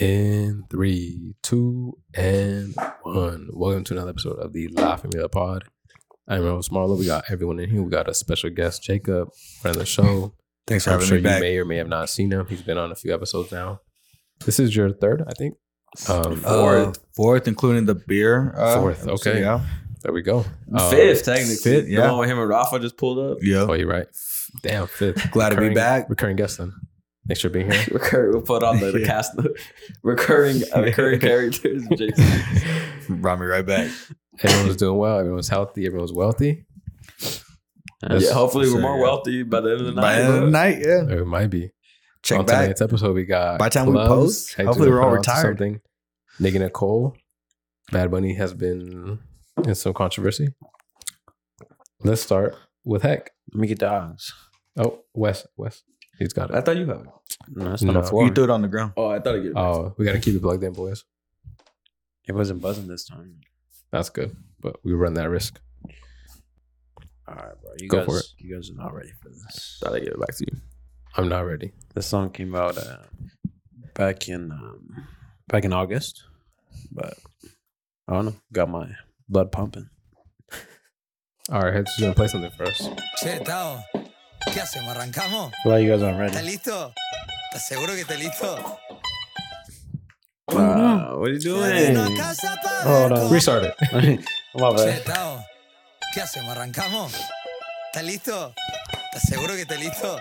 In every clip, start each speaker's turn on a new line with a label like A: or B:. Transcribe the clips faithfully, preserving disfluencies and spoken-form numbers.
A: In three, two, and one. Welcome to another episode of the La Familia Pod. I'm Rose Marlowe. We got everyone in here. We got a special guest, Jacob, friend of the show.
B: Thanks for
A: I'm
B: having
A: sure
B: me back.
A: you may or may have not seen him. He's been on a few episodes now. This is your third, I think. Um,
B: Fourth, uh, fourth, including the beer. Uh,
A: fourth. Okay,
B: so, yeah.
A: There we go. Um,
C: Fifth, technically.
B: Fifth, yeah.
C: The one with him and Rafa just pulled up.
B: Yeah.
A: Oh, you're right. Damn, fifth.
B: Glad to be
A: Recurring-
B: back.
A: Recurring guest then. Thanks for being here.
C: Recur- we'll put on the, the
B: Yeah.
C: cast. Recurring, uh, recurring characters. Jason.
B: Brought me right back.
A: Everyone was doing well. Everyone was healthy. Everyone was wealthy.
C: Yeah, hopefully we're
B: so,
C: more
B: yeah.
C: wealthy by the end of the night.
B: By the end of
C: bro.
B: the night, yeah.
A: It might be.
B: Check
A: on
B: back.
A: tonight's episode, we got
B: By the time we
A: Clubs,
B: post,
A: Hector
B: hopefully we're all
A: pronounced
B: retired.
A: Something. Nigga Nicole, Bad Bunny has been in some controversy. Let's start with Heck.
D: Mickey Dogs.
A: Oh, Wes, Wes, he's got
C: I
A: it.
C: thought you have it.
D: No, that's
A: No.
D: not a floor.
B: You threw it on the ground.
C: Oh, I thought I get it.
A: Oh, we got to keep it plugged in, boys.
D: It wasn't buzzing this time.
A: That's good, but we run that risk.
D: All right, bro. You
A: Go
D: guys,
A: for it.
D: You guys are not ready for this.
C: thought I get it back to you.
A: I'm not ready.
D: This song came out uh, back in um, back in August, but I don't know. Got my blood pumping.
A: All right, Heck's gonna play something first.
E: Che, Tao, ¿qué hacemos? ¿Arrancamos?
D: Why you guys aren't ready?
E: ¿Estás listo? ¿Estás seguro que estás listo?
C: Wow, what are you doing?
E: Vino a casa pa'
D: Hold
E: ver
D: on.
E: cómo-
A: Restart it.
D: My
E: Che,
D: bad.
E: Tao, ¿qué hacemos? ¿Arrancamos? ¿Estás listo? ¿Estás seguro que estás listo?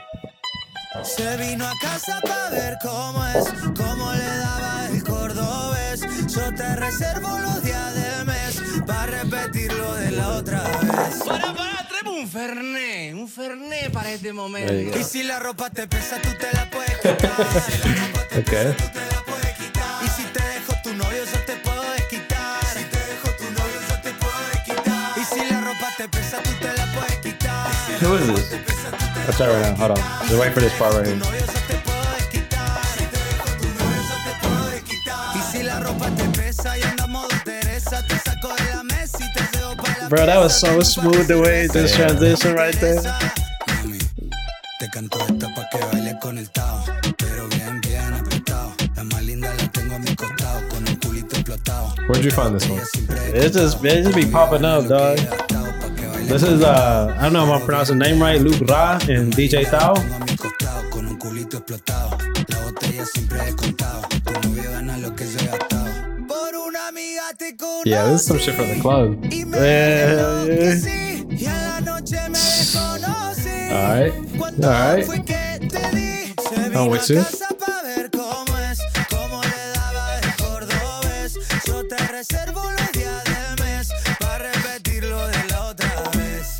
E: Se vino a casa pa' ver cómo es, cómo le daba el cordobés. Yo te reservo los días de mes pa' repetirlo de la otra vez. Para, para, tráeme un fernet, un fernet para este momento.
D: There you go.
E: Y si la ropa te pesa, tú te la puedes quitar. Si la ropa te
A: Okay.
E: pesa, tú te la puedes quitar. Y si te dejo tu novio, yo te puedo desquitar. Si te dejo tu novio, yo te puedo desquitar. Y si la ropa te pesa, tú te la puedes quitar.
C: Who is this?
D: I'll try right now. Hold on. Just wait for this part right
E: Tu
D: here.
E: novio, yo te puedo desquitar. Si te dejo tu novio, yo te puedo desquitar. Y si la ropa te pesa y andamos de Teresa, te saco de la mesa y te llevo para la
D: Bro, that was
E: pieza,
D: so smooth the way this
A: Yeah.
D: transition right there.
E: Mami, te canto esta pa' que baile con el tao, pero bien, bien apretado. La más linda la tengo a mi costado, con el culito explotado.
A: Where'd you find this one?
D: It just, it just be popping up, dog. This is, uh, I don't know if I'm pronouncing the name right, Luke Ra and D J Tao.
E: Tengo a mi costado, con un culito explotado. La botella siempre he contado. Tu novio gana lo que yo he gastado. Por una amiga te conocí.
A: Yeah, this is some shit from the club.
E: Y me
D: Yeah, yeah.
E: enloquecí, y a la noche me conocí.
A: All right,
E: ¿Cuánto
A: all right.
E: fue que te di? Se
A: I'm
E: vino
A: with
E: a
A: you.
E: casa pa' ver cómo es, cómo le daba el cordobés. Yo te reservo los días del mes pa' repetirlo de la otra vez.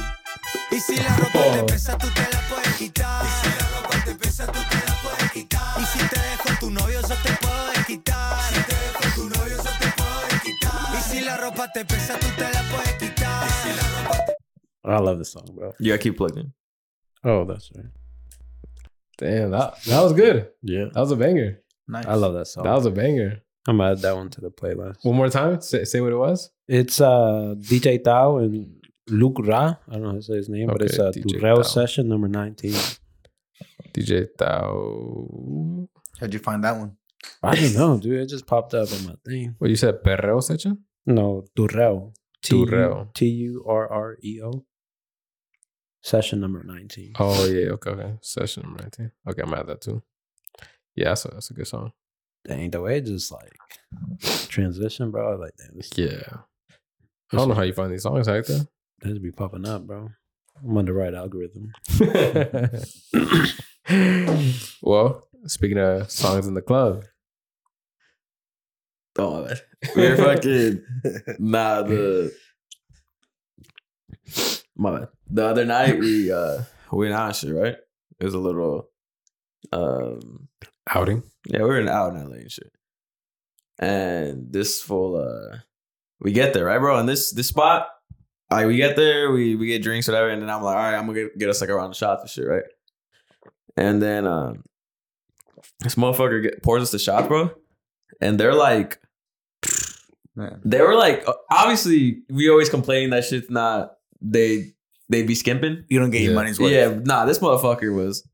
E: Y si la ropa
A: Oh.
E: te pesa, tú te la puedes quitar. Y si la ropa te pesa, tú te la puedes quitar. Y si te dejo tu novio, yo te puedo desquitar. Si te dejo tu novio, yo te puedo desquitar. Y si la ropa te pesa, tú te la puedes quitar. Y si la ropa
D: I love this song, bro.
C: You gotta keep plugged in.
D: Oh, that's right.
A: Damn, that that was good.
D: Yeah.
A: That was a banger.
B: Nice.
D: I love that song.
A: That was a banger.
D: I'm gonna add that one to the playlist.
A: One more time. Say, say what it was.
D: It's uh, D J Tao and Luke Ra. I don't know how to say his name, but
A: Okay,
D: it's uh,
A: D J
D: Durrell
A: Tao.
D: Session number nineteen.
A: D J Tao.
B: How'd you find that one?
D: I don't know, dude. It just popped up on my thing.
A: What you said? Perreo section?
D: No, Durrell. T U-
A: Durrell.
D: T U R R E O. Session number nineteen.
A: Oh yeah. Okay. Okay. Session number nineteen. Okay, I'm gonna add that too. Yeah, that's a, that's a good song.
D: Dang, the way it just like transition, bro. I was like, damn, this
A: Yeah. I don't know how you find these songs like that.
D: They just be popping up, bro. I'm on the right algorithm.
A: Well, speaking of songs in the club,
C: Oh, my bad. We're fucking. Nah, the. My bad. The other night, we uh we went out and shit, right? It was a little. Um.
A: outing.
C: Yeah, we were out in L A and shit. And this full uh we get there, right, bro? And this this spot, like we get there, we we get drinks, whatever, and then I'm like, all right, I'm gonna get, get us like a round of shots and shit, right? And then um this motherfucker get, pours us the shot, bro. And they're like,
B: Man.
C: they were like, obviously, we always complain that shit's not, they they be skimping.
B: You don't get your
A: Yeah.
B: money's worth.
C: Yeah, nah, this motherfucker was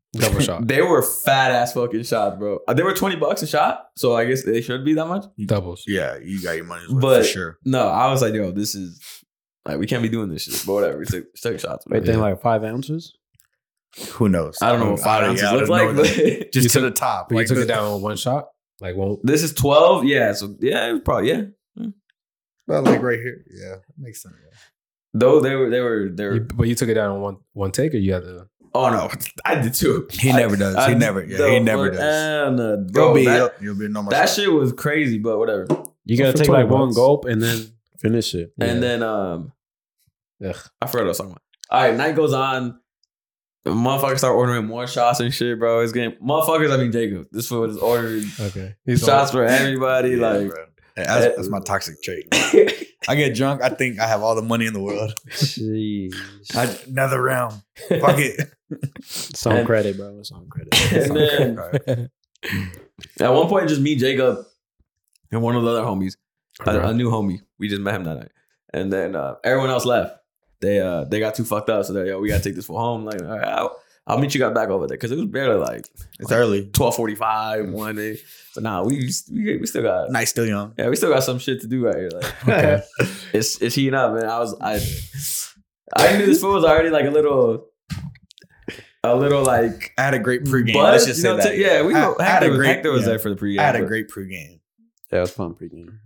A: Double shot.
C: They were fat ass fucking shots, bro. Uh, They were twenty bucks a shot, so I guess they should be that much.
A: Doubles.
B: Yeah, you got your money's worth
C: But
B: for sure.
C: no, I was like, yo, this is like we can't be doing this shit. But whatever, we took, we took shots.
D: Wait,
A: Yeah.
D: think like five ounces?
B: Who knows?
C: I don't know what five
B: I-
C: ounces
B: yeah, I
C: look
B: don't
C: like,
B: know that.
C: but
B: Just
A: You
B: to
A: took-
B: the top.
A: But you
B: Like
A: took
B: the-
A: it down in one shot? Like one?
C: this is twelve. Yeah, so yeah, it was probably yeah.
B: Well, like right here. Yeah, that makes sense.
C: Though they were they were they were.
A: You, but you took it down in one one take, or you had to?
C: Oh no, I did too.
B: He
C: I-
B: never does.
C: I
B: He
C: did-
B: never. Yeah,
C: no,
B: he never
C: but-
B: does.
C: And, uh,
B: You'll
C: bro,
B: be
C: that,
B: you'll be no more.
C: that
B: shot.
C: shit was crazy, but whatever.
D: You gotta
A: For
D: take
A: twenty
D: like one
A: bucks.
D: gulp and then finish it.
A: Yeah.
C: And then um,
A: Ugh.
C: I forgot what I was talking about. All right, night goes on. Motherfuckers start ordering more shots and shit, bro. It's getting motherfuckers. I mean, Jacob. This fool is ordering
A: Okay. He's
C: shots for everybody.
B: Yeah,
C: like,
B: bro. Hey, that's, that's my toxic trait. I get drunk. I think I have all the money in the world.
D: Jeez.
B: I, another round. Fuck it.
D: It's on
C: And-
D: credit, bro. It's on credit.
C: and then at one point, just me, Jacob, and one of the other homies, a, a new homie. We just met him that night, and then uh, everyone else left. They uh they got too fucked up, so they yo, we gotta take this for home. Like, all right, I'll, I'll meet you guys back over there because it was barely like
B: It's early.
C: twelve forty five one day. So nah, we we, we still got
B: Night still young.
C: yeah, we still got some shit to do right here. Like,
A: Okay.
C: it's it's heating up, man. I was I I knew this food was already like a little a little like
B: I had a great pregame.
C: buzz,
B: Let's just
C: you
B: say
C: know,
B: that.
C: t- yeah, we
B: I,
C: know,
B: I had
C: Hector,
B: a
C: was,
B: great.
C: Hector was
B: yeah.
C: there for the pregame.
B: I had a
C: but-
B: great pregame.
D: Yeah, it was fun pregame.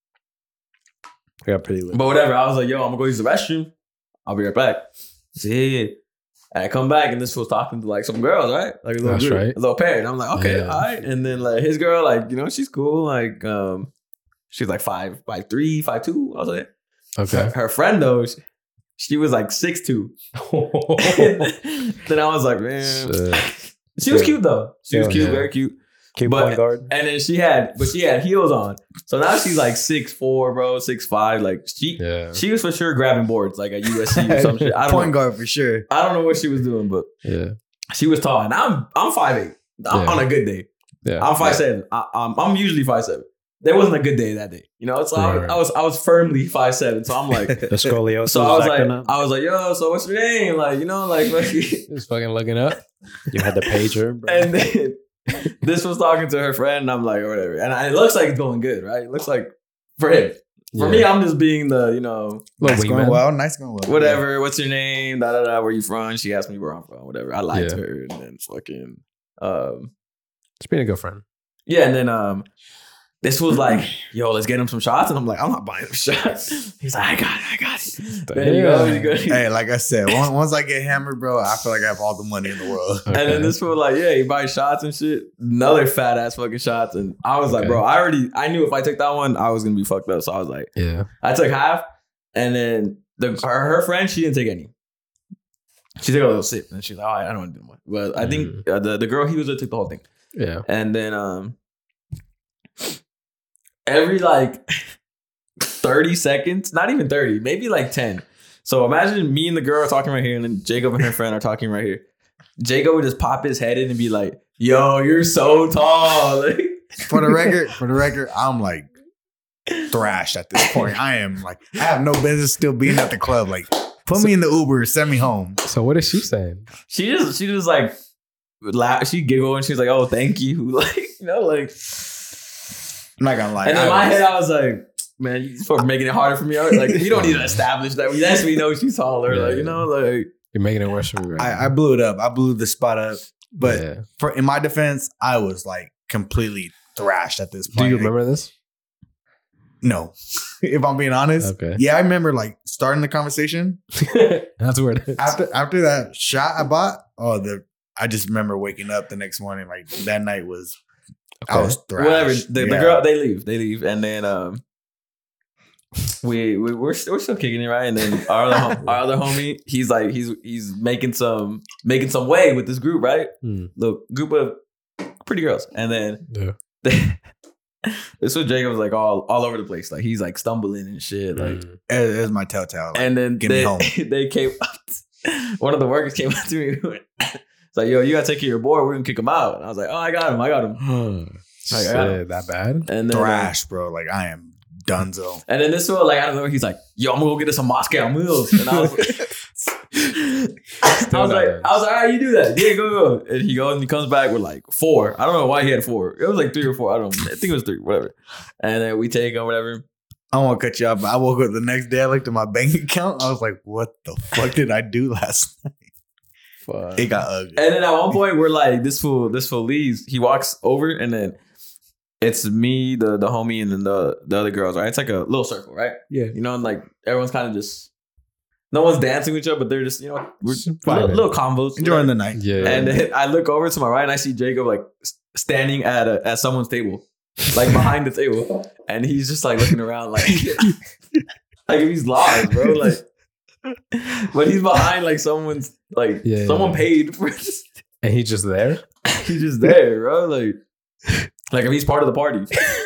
D: I got pretty lit.
C: But whatever, I was like, yo, I'm gonna go use the restroom. I'll be right back. I said, yeah, yeah. And I come back and this was talking to like some girls, right? Like a little
A: That's
C: group,
A: right.
C: a little pair. And I'm like, okay,
A: Yeah.
C: all right. And then like his girl, like, you know, she's cool. Like, um, she's like five, five three, five two. I was like,
A: Okay.
C: her, her friend though, she, she was like six two. Then I was like, man,
A: Shit.
C: she was cute though. She was
A: Yeah,
C: cute,
A: yeah.
C: very cute.
D: Keep
C: but-
D: point guard.
C: And then she had, but she had heels on. So now she's like six four, bro, six five. Like she,
A: Yeah.
C: she was for sure grabbing boards like at U S C or some shit. I don't
B: Point
C: know.
B: guard for sure.
C: I don't know what she was doing, but
A: Yeah.
C: she was tall. And I'm I'm five eight I'm
A: Yeah.
C: on a good day.
A: Yeah.
C: I'm five seven. I, I'm I'm usually five seven. There wasn't a good day that day, you know. So I, was,
A: Right.
C: I was I was firmly five seven. So I'm like,
D: The scoliosis.
C: so I was like,
D: acting up.
C: I was like, yo, so what's your name? Like, you know, like, like
A: Just fucking looking up.
D: You had the pager, bro.
C: and then this was talking to her friend, and I'm like, whatever. And I, it looks like it's going good, right? It looks like for him. For me, I'm just being the, you know,
A: Little
B: Nice going
A: wingman.
B: well. Nice going well.
C: whatever. What's your name? Da da da. Where you from? She asked me where I'm from. Whatever. I lied
A: Yeah.
C: to her, and then fucking, um,
A: Just being a good friend.
C: yeah. And then um, this was like, yo, let's get him some shots, and I'm like, I'm not buying him shots. He's like, I got it, I got it. There you go. You go.
B: Hey, like I said, once, once I get hammered, bro, I feel like I have all the money in the world.
C: And then this was like, yeah, he buys shots and shit. Another fat ass fucking shots. And I was like,
A: Okay.
C: bro, I already, I knew if I took that one, I was going to be fucked up. So I was like,
A: Yeah.
C: I took half. And then the her, her friend, she didn't take any. She took a little sip. And she's like, oh, I don't want to do more. But I think uh, the, the girl he was with took the whole thing.
A: Yeah.
C: And then um, every like thirty seconds, not even thirty, maybe like ten. So imagine me and the girl are talking right here, and then Jacob and her friend are talking right here. Jacob would just pop his head in and be like, yo, you're so tall. Like,
B: For the record, for the record, I'm like thrashed at this point. I am like, I have no business still being at the club. Like, put me in the Uber, send me home.
A: So what is she saying?
C: she just, she just like, laugh, she giggled and she's like, oh, thank you. Like, you know, like,
B: I'm not gonna lie.
C: and in
B: I
C: my
B: was-
C: head, I was like, man, you for making it harder for me. Like, you don't need to establish that. Yes, we know she's taller. Like, you know, like,
A: You're making it worse for me right
B: I, I blew it up. I blew the spot up. But
A: yeah.
B: for in my defense, I was like completely thrashed at this
A: Do
B: point.
A: you remember this?
B: No. If I'm being honest.
A: Okay.
B: Yeah, I remember like starting the conversation.
A: That's where it is.
B: After after that shot I bought, oh the I just remember waking up the next morning. Like that night was I
A: Okay.
B: was thrashed.
C: whatever. The, the
B: Yeah.
C: girl, they leave. They leave. And then um, we, we, we're, st- we're still kicking it, right? And then our other, hom- our other homie, he's like, he's he's making some making some way with this group, right?
A: Hmm.
C: The group of pretty girls. And then
A: Yeah.
C: this was Jacob was like all all over the place. Like he's like stumbling and shit. Like
A: Mm.
B: It, it was my telltale. Like,
C: and then
B: get me
C: they,
B: home.
C: they came up. One of the workers came up to me. It's like, yo, you gotta take care of your boy. We're gonna kick him out. And I was like, oh, I got him. I got him. Like, I got him.
A: Shit, that bad?
C: And then uh,
B: thrash, bro. Like I am donezo.
C: and then this one, like, I don't know, he's like, yo, I'm gonna go get us some Moscow meals. And I was I
A: Still
C: was
A: not
C: like,
A: done.
C: I was like, all right, you do that. Yeah, go, go. And he goes and he comes back with like four. I don't know why he had four. It was like three or four. I don't know. I think it was three, whatever. And then we take him, whatever.
B: I don't want to cut you off, but I woke up the next day. I looked at my bank account. I was like, "What the fuck did I do last night?"
D: Fuck.
B: It got ugly.
C: And then at one point, we're like, this fool, this fool leaves. He walks over, and then it's me, the the homie, and then the the other girls. Right? It's like a little circle, right?
D: Yeah.
C: You know, and like everyone's kind of just, no one's dancing with each other, but they're just, you know, we're
A: Just
C: little,
A: vibing.
C: little combos.
B: Enjoying the night.
A: Yeah.
C: And then I look over to my right, and I see Jacob like s- standing at a, at someone's table, like behind the table, and he's just like looking around, like like he's lost, bro. Like, but he's behind like someone's like
A: Yeah,
C: someone
A: yeah.
C: paid for it.
A: and he's just there.
C: He's just there, bro. Like, like if he's part of the party.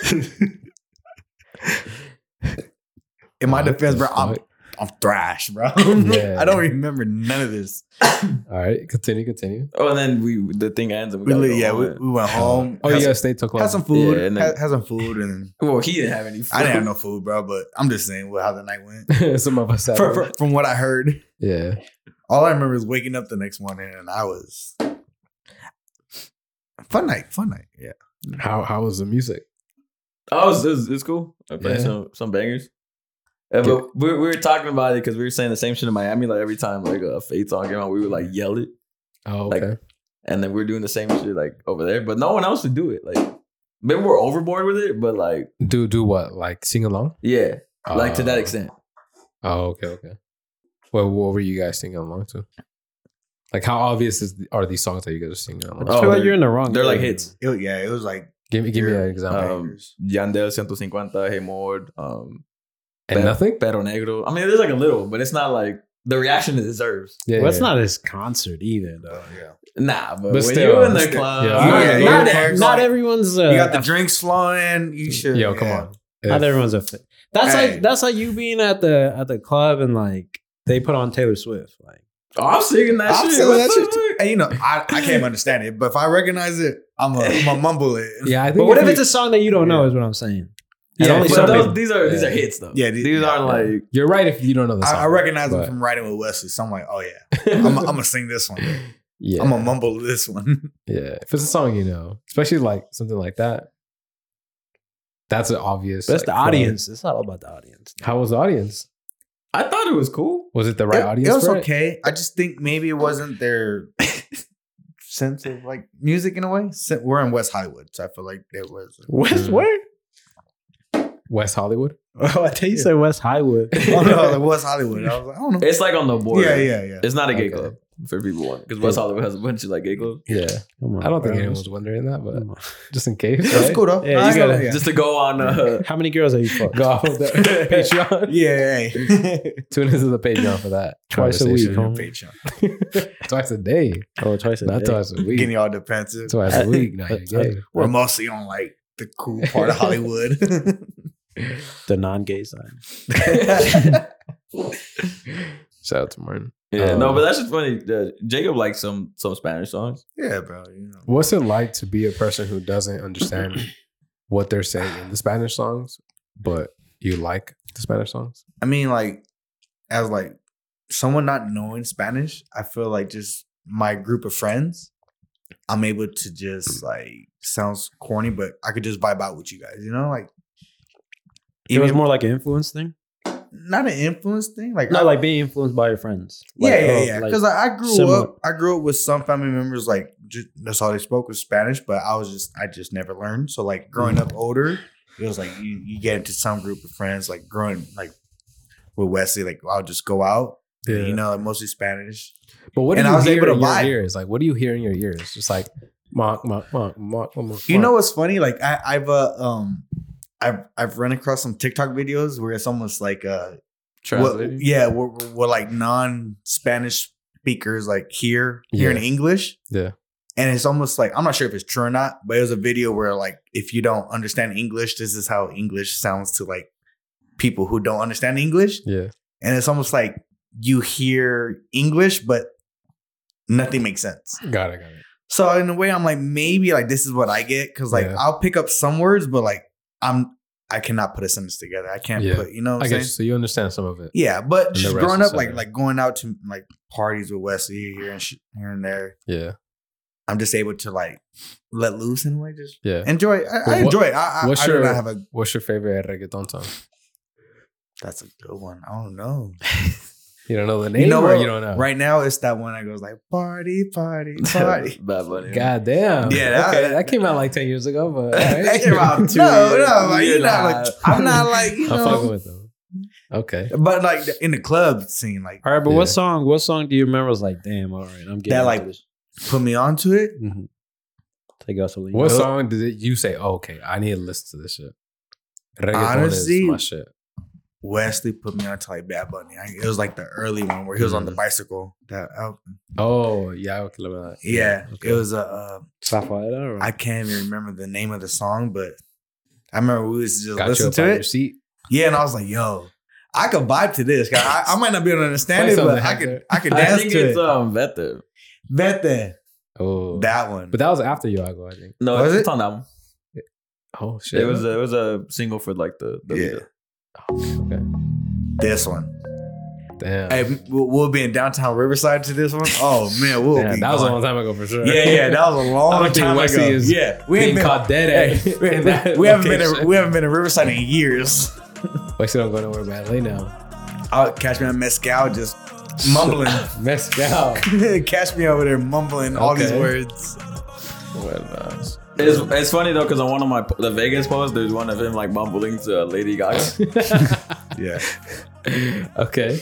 B: In my
A: What
B: defense,
A: the
B: bro, I'm,
A: fuck?
B: I'm thrashed, bro.
A: Yeah.
B: I don't remember none of this.
A: All right, continue, continue.
C: Oh, and then we the thing ends and we,
B: We,
C: gotta
B: li-
C: go
B: yeah, we,
C: home.
B: we went home.
A: Oh,
B: had
A: you
B: some-
A: guys stayed till club.
B: had some food.
C: Yeah, and then-
B: had, had some food, and
C: Well, he didn't have any food.
B: I didn't have no food, bro. But I'm just saying what, how the night went.
A: Some of us had.
B: From, from, from what I heard,
A: Yeah.
B: all I remember is waking up the next morning, and I was fun night, fun night. Yeah,
A: How how was the music?
C: Oh, it's, it's, it's cool. I played
A: Yeah.
C: some some bangers. Yeah, but we, we were talking about it because we were saying the same shit in Miami. Like every time like a Fate song came out, we would like yell it,
A: Oh,
C: Like,
A: okay.
C: and then we we're doing the same shit like over there. But no one else would do it. Like maybe we're overboard with it, but like
A: do do what? Like sing along?
C: yeah, like to that
A: Uh,
C: extent.
A: Oh, okay, okay. Well, what were you guys singing along to? Like, how obvious is are these songs that you guys are singing along?
D: I
C: Oh,
D: feel like
C: they're-
D: you're in the wrong.
C: They're like
D: area.
C: hits.
B: it, yeah, it was like
A: Give me give me
B: Yeah.
A: an example.
C: Um, Yandel one fifty, Hey Mord, um,
A: and
C: Pe-
A: nothing.
C: Pero Negro. I mean, there's like a little, but it's not like the reaction it deserves.
A: Yeah,
D: Well, it's
A: yeah.
D: not his concert either, though.
B: yeah.
C: Nah, but,
A: But
C: when
A: still,
C: you're in the
A: still-
C: club,
A: yeah,
C: not,
A: I-
B: yeah,
C: not,
B: yeah.
C: every-
D: Not everyone's. Uh,
B: You got the drinks flowing. You should.
A: Yo, come
B: yeah.
A: on.
D: Not
A: If-
D: everyone's a fit. That's
B: Hey.
D: like that's like you being at the at the club and like they put on Taylor Swift. Like
C: oh, I'm singing that
B: I'm
C: shit.
B: saying
C: What
B: that
C: the
B: shit too.
C: fuck?
B: And you know, I, I can't understand it, but if I recognize it, I'm a, I'm a mumble it.
A: Yeah, I think.
D: but what if
A: you-
D: it's a song that you don't know? Is what I'm saying. And
A: Yeah,
D: only
A: but
C: But
D: some
C: those,
D: people-
C: these are these
A: Yeah.
C: are hits though.
B: Yeah,
C: these,
B: these- yeah,
C: aren't like
A: You're right if you don't know the song.
B: I, I recognize
A: but-
B: them from riding with Wesley, so I'm like, oh yeah, I'm, I'm gonna sing this one.
A: Yeah,
B: I'm gonna mumble this one.
A: yeah. If it's a song you know, especially like something like that, that's an obvious.
D: But it's the
A: like, club.
D: audience. It's not all about the audience.
A: How was the audience?
C: I thought it was cool.
A: Was it the right
B: it,
A: audience?
B: it was
A: for
B: okay. I just think maybe it wasn't their sense of like music in a way. Se- We're in West Hollywood, so I feel like there was.
D: West
A: Mm.
D: where?
A: West Hollywood.
D: Oh, I tell you, said West Highwood.
B: Oh no, like West Hollywood. I was like, I don't know.
C: It's like on the border.
B: Yeah, yeah, yeah.
C: It's not a gay
A: Okay.
C: club for people want because West Hollywood has a bunch of like gay clubs.
A: Yeah,
D: Come on,
A: I don't think
D: bro.
A: anyone was wondering that, but
D: Come on.
A: just in case.
B: That's
A: right?
B: cool though.
D: Yeah,
B: I
D: you
B: ain't
D: gotta-
B: gonna- yeah.
C: Just to go on. Uh,
D: How many girls have you fucked?
A: Go off the Patreon.
B: Yeah, yeah.
A: Tune into the Patreon for that.
D: Twice a week,
A: conversation.
D: homie.
B: Patreon.
A: Twice a day,
D: Oh, twice a
A: not
D: day.
A: twice a week.
B: Getting y'all defensive.
A: Twice a week. Now you're
D: That's-
A: gay.
B: We're mostly on like the cool part of Hollywood.
D: The non-gay side.
A: Shout out to Martin.
C: yeah,
A: Um,
C: no, but that's just funny. Uh, Jacob likes some some Spanish songs.
B: Yeah, bro. You know.
A: What's it like to be a person who doesn't understand what they're saying in the Spanish songs, but you like the Spanish songs?
B: I mean, like, as like someone not knowing Spanish, I feel like just my group of friends, I'm able to just like sounds corny, but I could just vibe out with you guys. You know, like
D: It was more like an influence thing.
B: not an influence thing. Like,
D: Not
B: I-
D: like being influenced by your friends. Like,
B: yeah, yeah,
D: oh,
B: yeah.
D: like-
B: Because I, I grew
D: similar.
B: up, I grew up with some family members. Like just, that's all they spoke was Spanish, but I was just, I just never learned. So like growing up older, it was like you, you get into some group of friends. Like growing like with Wesley, like I'll just go out.
A: Yeah.
B: You know, like mostly Spanish.
A: But what do
B: And
A: you
B: I was
A: hear
B: able to
A: in your
B: vibe.
A: ears? Like, what do you hear in your ears? Just like, monk, monk, monk, monk, monk.
B: You know what's funny? Like I, I've uh, um, I've I've run across some TikTok videos where it's almost like uh, what,
C: Translating.
B: yeah, we're, we're like non-Spanish speakers like here here in
A: Yeah.
B: English.
A: Yeah.
B: And it's almost like I'm not sure if it's true or not, but it was a video where like if you don't understand English, this is how English sounds to like people who don't understand English.
A: Yeah.
B: And it's almost like you hear English, but nothing makes sense.
A: Got it. Got it.
B: So in a way, I'm like, maybe like this is what I get. Cause like
A: Yeah.
B: I'll pick up some words, but like I'm I cannot put a sentence together. I can't
A: Yeah.
B: put, you know what
A: I
B: I'm
A: guess
B: saying?
A: so. You understand some of it.
B: Yeah, but
A: And the
B: just
A: rest
B: growing
A: is
B: up, like
A: separate.
B: like going out to like parties with Wesley here and sh- here and there,
A: Yeah,
B: I'm just able to like let loose and like just
A: yeah.
B: enjoy it. I,
A: Well,
B: I
A: what-
B: enjoy it. I, I,
A: what's
B: I do
A: your-
B: not have a.
A: What's your favorite reggaeton song?
B: That's a good one. I don't know.
A: You don't know the name,
B: You know
A: or
B: what?
A: you don't know?
B: Right now, it's that one that goes like party, party, party.
C: Bad Bunny.
A: God damn.
B: Yeah, that-
A: okay. That came out like ten years ago, but all
B: That
A: right.
B: came out
C: Two
B: no,
C: years,
B: no, like,
C: year
B: you're not
C: and a
B: like
C: half.
B: I'm not like you
A: I'm fucking
B: know,
A: with them. Okay.
B: but like in the club scene, like
D: All right, but
A: Yeah.
D: what song? What song do you remember? Was like, damn, all right, I'm getting
B: That,
D: into
B: like,
D: this.
B: put me onto it.
D: Mhm. Take gasoline.
A: What
B: Well-
A: song did it, you say? Oh, okay, I need to listen to this shit. Reggaeton
B: Honestly,
A: is my shit.
B: Wesley put me onto like Bad Bunny. I, it was like the early one where he was on the
A: Mhm.
B: bicycle. That album.
A: Oh, yeah, okay, let me know that.
B: Yeah,
A: okay.
B: it was a. Uh,
D: Zafaera, or
B: I can't even remember the name of the song, but I remember we was just
A: Got you
B: listen
A: up
B: to
A: on
B: it.
A: your seat.
B: Yeah, and I was like, "Yo, I could vibe to this. I, I might not be able to understand
A: Play
B: it, but
A: something,
B: I could.
A: Hector.
B: I could
C: I
B: dance
C: think
B: to
C: it's
B: it.
C: um Vete.
B: Vete,
A: Oh,
B: that one.
A: but that was after Yago, I think.
C: No,
B: Was
C: it's
B: it?
C: on that one.
A: Oh shit,
C: It was a, it was a single for like the, the
B: Yeah.
C: video.
A: okay.
B: This one.
A: Damn.
B: Hey, we'll, we'll be in downtown Riverside to this one. Oh man, we'll
A: Damn,
B: be
A: that was a
B: going.
A: long time ago for sure.
B: Yeah, yeah, that was a
A: I
B: long
A: don't think
B: time
A: Wesley
B: ago.
A: is
B: yeah, we
A: being
B: ain't been,
A: caught dead at.
B: Hey, we,
A: in that
B: we haven't been in,
A: location.
B: we haven't been in Riverside in years.
A: Wesley don't go nowhere badly now.
B: I'll catch me on Mescal just mumbling.
A: Mescal.
B: Catch me over there mumbling all these
A: Okay.
B: words.
A: Well, uh,
C: It's, it's funny though because on one of my the Vegas posts, there's one of him like mumbling to uh, Lady Gaga.
B: Yeah.
A: okay.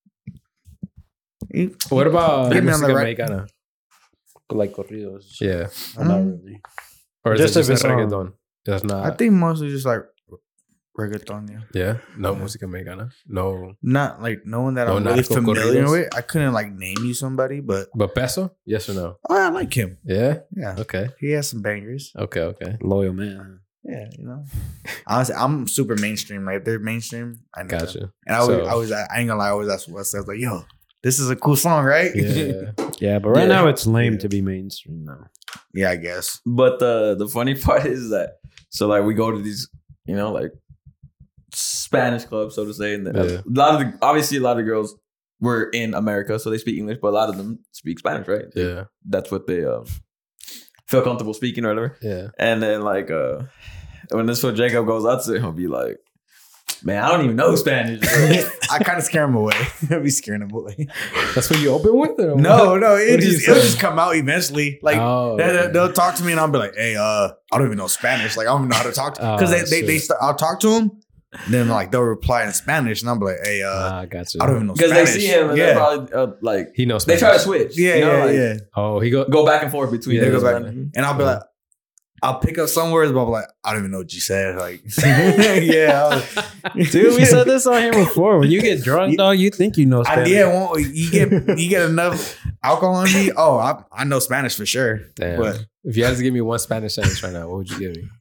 A: What about
B: Get me on the
A: música
B: right-
A: mexicana?
D: like corridos.
A: Yeah.
D: Oh, not
B: Um,
D: really.
A: Or is
D: Just
A: it
D: if
A: just
D: it's on-
A: reggaeton? That's not.
B: I think mostly just like reggaeton, yeah.
A: Yeah. No
B: Yeah.
A: música mexicana. No.
B: Not like no one that
A: No
B: I'm really
A: narco
B: familiar
A: corridos?
B: with. I couldn't like name you somebody, but
A: But peso? Yes or no?
B: oh, I like him.
A: Yeah.
B: Yeah.
A: Okay.
B: He has some bangers.
A: Okay. Okay.
D: Loyal man.
B: Yeah, you know. Honestly, I'm super mainstream. Like if they're mainstream, I know them.
A: Gotcha.
B: And I always,
A: So-
B: I was, I ain't gonna lie, I always ask Wes. I was like, "Yo, this is a cool song, right?"
A: Yeah.
D: Yeah, but right
C: Yeah.
D: now it's lame
B: Yeah.
D: to be mainstream now.
B: yeah, I guess.
C: But the the funny part is that so like we go to these you know like Spanish clubs so to say, and then
A: Yeah.
C: a lot of the obviously a lot of the girls were in America, so they speak English, but a lot of them speak Spanish, right?
A: Yeah.
C: That's what they um, feel comfortable speaking or whatever.
A: Yeah.
C: And then like uh when this one Jacob goes out to, he'll be like, "Man, I don't even know Spanish."
B: I kind of scare him away. I'll be scaring him away.
A: That's what you open with, or
B: No,
A: what?
B: no, it
A: What do you
B: just it'll
A: say?
B: just come out eventually. Like
A: Oh,
B: they,
A: okay.
B: they'll talk to me and I'll be like, "Hey, uh, I don't even know Spanish. Like I don't even know how to talk to."
A: Oh,
B: Because they, they, they
A: shit.
B: start, I'll talk to them, then like they'll reply in Spanish, and I'll be like, "Hey, uh,
A: Ah, gotcha.
B: I don't even know
C: Because they
B: Spanish."
C: see him and
B: yeah.
C: they're probably uh, like
A: He knows.
C: they
A: Spanish.
C: try to switch.
B: yeah,
C: you know,
B: yeah,
C: like,
B: yeah.
A: Oh, he go.
C: Go back and forth between
A: Yeah,
B: They
C: the
B: go back,
C: Spanish.
B: and I'll be like, I'll pick up some words, but I'm like, I don't even know what you said. Like, yeah, I was-
D: Dude, we said this on here before. When you get drunk,
B: You-
D: dog, you think you know
B: I
D: Spanish.
B: did. Well, you get you get enough alcohol on me. Oh, I, I know Spanish for sure.
A: Damn.
B: But
A: If you had to give me one Spanish sentence right now, what would you give me?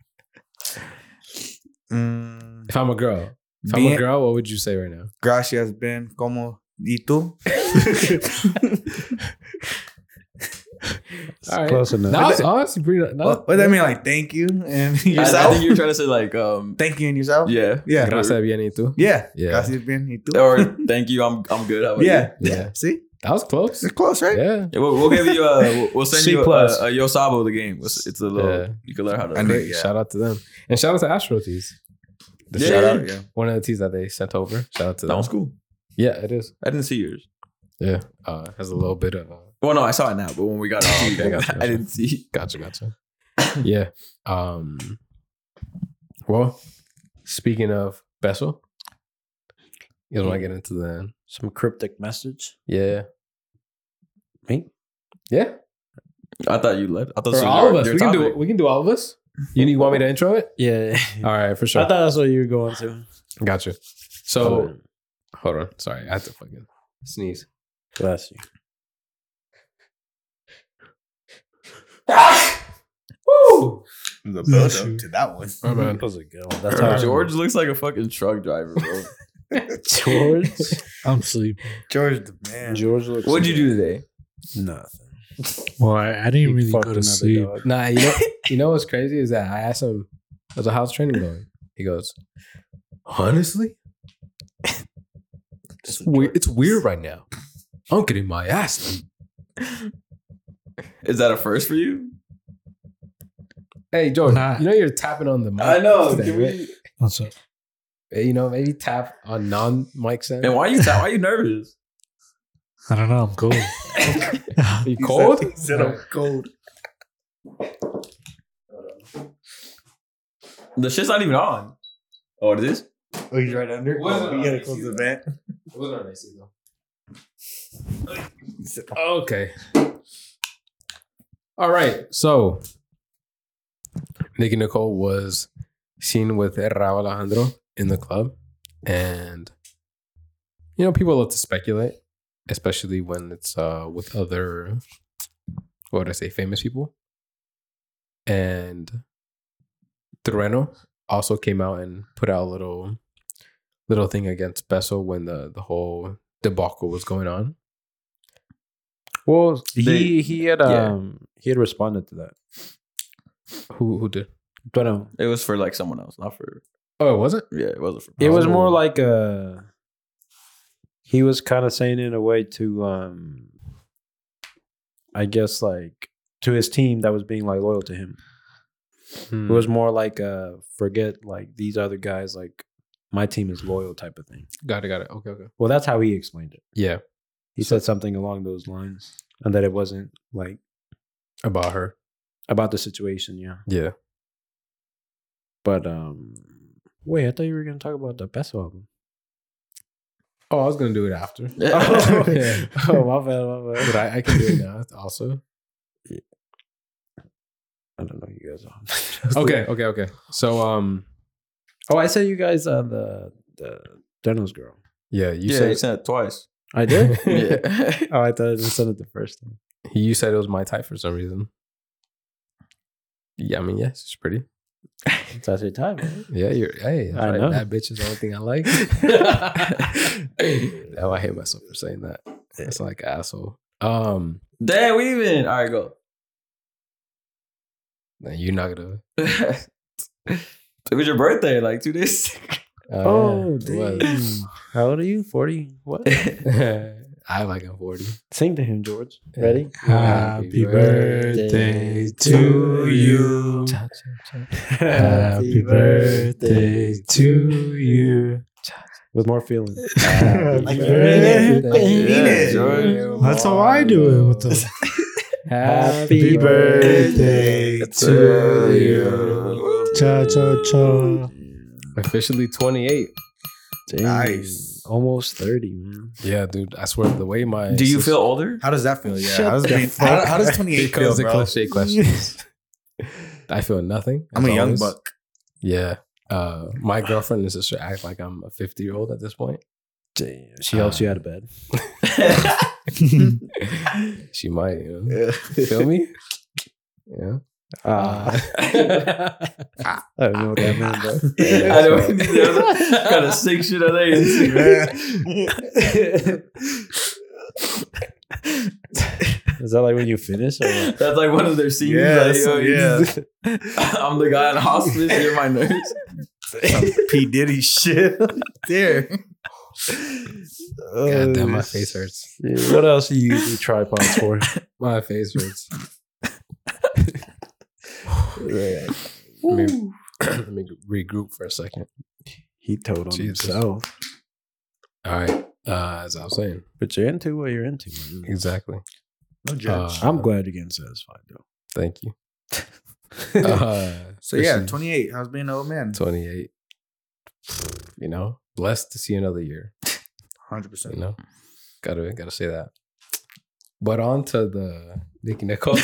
B: mm,
A: If I'm a girl, if I'm
B: Bien-
A: a girl, what would you say right now?
B: gracias, Ben. Como y tú?
A: All right.
D: Close enough.
A: That was honestly pretty. That,
B: What, what does that mean? Like thank you and
C: I, I
B: yourself.
C: think you're trying to say like um
B: Thank you and yourself.
C: yeah
B: Yeah.
A: Gracias bien y tú.
B: Yeah.
A: Yeah.
B: Gracias, Ben. Y tú?
C: or thank you I'm I'm good. How about
B: Yeah.
C: you?
A: Yeah.
B: See,
A: That was close.
B: it's close, right?
A: Yeah.
C: Yeah, we'll, we'll give you uh we'll, we'll send
D: C
C: you a,
D: plus.
C: a, a Yo Sabo the game. It's, it's a little
A: Yeah.
C: you can learn how to.
B: I know.
A: Great.
B: yeah.
A: Shout out to them. And shout out to Astro Tees. The
C: Yeah.
A: shout out.
B: out. Yeah.
A: One of the tees that they sent over. Shout out to
C: That
A: them.
C: was cool.
A: Yeah, it is.
C: I didn't see yours.
A: Yeah. Uh, has a little bit of. Uh,
C: Well, no, I saw it now, but when we got
A: Oh,
C: it,
A: okay, gotcha,
C: I
A: gotcha.
C: didn't see.
A: Gotcha, gotcha. Yeah. Um. Well, speaking of peso, you don't want to get into the
D: Some cryptic message.
A: yeah,
D: Me?
A: yeah.
C: I thought you led. I thought
A: For
C: this was
A: all
C: your-
A: of us,
C: your
A: we can do
C: topic.
A: it. We can do all of us. You need want me to intro it?
D: Yeah.
A: All right, for
D: I
A: sure.
D: thought that's what you were going to.
A: Gotcha. So hold on. Sorry, I have to fucking sneeze.
D: Bless you.
A: Woo!
B: The build up to that one.
A: My bad.
D: That was a good one. That's how
C: George looks like a fucking truck driver, bro.
D: George. I'm sleeping.
B: George the man.
D: George looks.
C: What'd you do today?
D: Nothing.
F: Well, I, I didn't
D: He
F: really
D: fucked
F: go to
D: another
F: sleep.
D: dog.
A: Nah, you know, you know what's crazy is that I asked him, "How's the house training going?" He goes, honestly, it's weird. It's weird right now. I'm getting my ass beat.
C: Is that a first for you?
A: Hey, George,
F: Nah.
A: you know you're tapping on the mic.
C: I know.
A: today,
C: Can
A: right?
C: we-
F: What's up?
A: Hey, you know, maybe tap on non-mic sound.
C: And why are you ta- why are you nervous?
F: I don't know. I'm cool.
A: Are you cold?
B: He said I'm cold.
C: The shit's not even on. Oh, it is?
B: Oh, he's right under.
A: What is it
B: Oh,
A: on?
B: you gotta close the vent.
A: It wasn't on A C though. Okay. All right. So, Nicki Nicole was seen with Raul Alejandro in the club. And, you know, people love to speculate, especially when it's uh, with other, what would I say, famous people. And Trueno also came out and put out a little, little thing against Beso when the, the whole debacle was going on.
D: Well,
C: They-
D: he he had
C: yeah.
D: um he had responded to that.
A: Who who did?
D: But um,
C: It was for like someone else, not for.
A: Oh, it wasn't?
C: Yeah, it wasn't for.
D: it was
A: Oh.
D: more like uh he was kind of saying in a way to um I guess like to his team that was being like loyal to him.
A: Hmm.
D: It was more like uh forget like these other guys, like my team is loyal type of thing.
A: Got it, got it. Okay, okay.
D: Well, that's how he explained it.
A: Yeah,
D: He said something along those lines, and that it wasn't like
A: about her.
D: about the situation. Yeah,
A: Yeah.
D: but um, wait, I thought you were gonna talk about the Beso album.
A: Oh, I was gonna do it after.
D: oh,
A: Yeah.
D: oh, my bad, my bad.
A: But I, I can do it now also.
D: I don't know you guys are.
A: Okay, okay, okay. So um
D: Oh, I sent you guys uh, the the Deno's girl.
A: yeah, you
C: yeah,
A: said
C: you sent it twice.
D: I did.
C: Yeah.
D: Oh, I thought I just sent it the first time.
A: you said it was my type for some reason. Yeah, I mean, yes, it's pretty.
D: That's your time, man.
A: Yeah, you're hey, that's
D: I
A: right.
D: know.
A: That bitch is the only thing I like. Now I hate myself for saying that. It's like an asshole. Um
C: Damn, we didn't even. All right, go.
A: now you're not gonna
C: It was your birthday, like two days.
A: uh,
D: Oh,
A: it was.
D: damn. How old are you? Forty? What?
A: I like I'm forty.
D: Sing to him, George. Ready?
F: Happy birthday to you. Happy birthday to you.
D: With more feeling.
B: Like,
A: Happy
B: you mean it.
A: birthday.
B: Like, you mean it.
A: George.
F: That's how I do it with the
D: Happy
F: birthday to you. Cha cha cha.
A: Officially twenty-eight.
D: Dang.
B: Nice.
D: Almost thirty, man.
A: Yeah, dude. I swear the way my
C: Do you feel older?
B: How does that feel? Yeah.
D: Shut
B: How does,
D: the
B: being,
D: fuck
B: how, how does twenty-eight feel,
A: because the
B: bro?
A: cliche question. I feel nothing.
B: I'm
A: as
B: a young
A: always.
B: buck.
A: Yeah. Uh, my girlfriend and sister act like I'm a fifty year old at this point.
D: Damn. She helps you out of bed.
A: She might, you know. Feel me? Yeah.
D: Uh, I don't know what that meant, though.
C: I know we need to kind of sick shit on there.
D: Is that like when you finish? Or what?
C: That's like one of their scenes.
B: Yes,
C: like, yo,
B: yeah.
C: I'm the guy in hospice. You're my nurse.
B: Some P. Diddy shit there.
A: God damn, my face hurts.
D: Yeah, what else do you use tripods for?
A: My face hurts. Let me, let me regroup for a second.
D: He told on
A: Jesus.
D: himself.
A: All right. Uh, as I was saying.
D: But you're into what you're into, man.
A: Exactly.
B: No judge.
A: Uh,
D: I'm glad you're getting satisfied, though.
A: Thank you. Uh,
B: so yeah,
A: listen,
B: twenty-eight. How's being an old man?
A: twenty-eight. You know, blessed to see another year.
B: Hundred
A: You
B: percent.
A: know, gotta gotta say that. But on to the Nicki Nicole.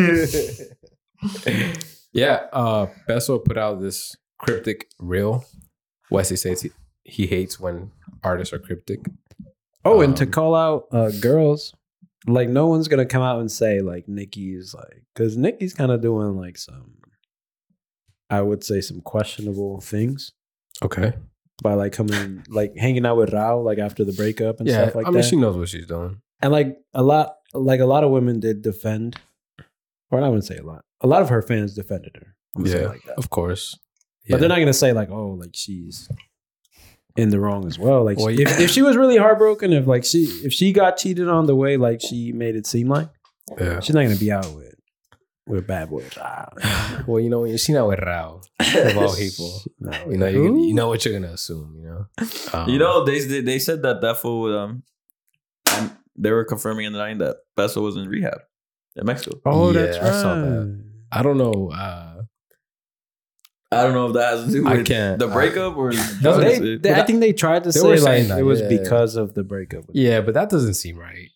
A: Yeah, uh, Beso put out this cryptic reel. Wesley says he, he hates when artists are cryptic.
D: Oh, and to
A: Um,
D: call out uh, girls, like no one's gonna come out and say like Nicki's like, because Nicki's kind of doing like some, I would say some questionable things
A: Okay.
D: by like coming like hanging out with Rao like after the breakup and
A: Yeah,
D: stuff like
A: I mean,
D: that.
A: she knows what she's doing.
D: And like a lot, like a lot of women did defend, or I wouldn't say a lot. A lot of her fans defended her. I'm gonna say it
A: Yeah,
D: like that.
A: of course.
D: But they're not gonna say like, oh, like she's in the wrong as well. Like
A: Well,
D: if,
A: yeah.
D: if she was really heartbroken, if like she if she got cheated on the way like she made it seem like,
A: Yeah.
D: she's not gonna be out with with bad boys. Ah.
A: Well, you know, when you're seen out with Rao, of all people,
D: No,
A: you know, you,
D: who?
A: you know what you're gonna assume. You know, um,
C: You know, they they they said that that fool um, and they were confirming in the night that Peso was in rehab in Mexico.
D: Oh,
A: Yeah,
D: that's
A: I
D: right.
A: saw that. I don't know. Uh,
C: I don't know if that has to do
A: I
C: with
A: can't-
C: the breakup or
D: No, they,
C: it-
D: they- I think they tried to
A: They
D: say
A: were
D: like
A: saying that,
D: it was
A: yeah, yeah.
D: because of the breakup.
A: yeah, but that doesn't seem right.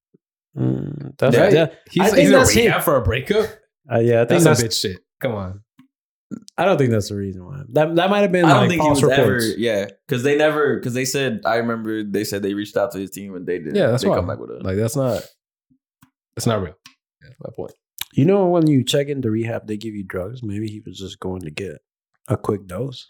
D: Mm, that's
A: Yeah,
D: that-
A: he's,
D: I think
A: he's
D: that's
A: in
D: him.
A: rehab for a breakup.
D: Uh, yeah, I think
A: That's,
D: that's.
A: a bitch shit. Come on.
D: I don't think that's the reason why. That that might have been
C: I don't
D: like
C: think he
D: false
C: was
D: reports.
C: ever, yeah, because they never, because they said, I remember they said they reached out to his team and they did.
A: Yeah, that's
C: they
A: why.
C: come back with a.
A: Like that's not. That's not real. That's my point.
D: You know, when you check into rehab, they give you drugs. Maybe he was just going to get a quick dose.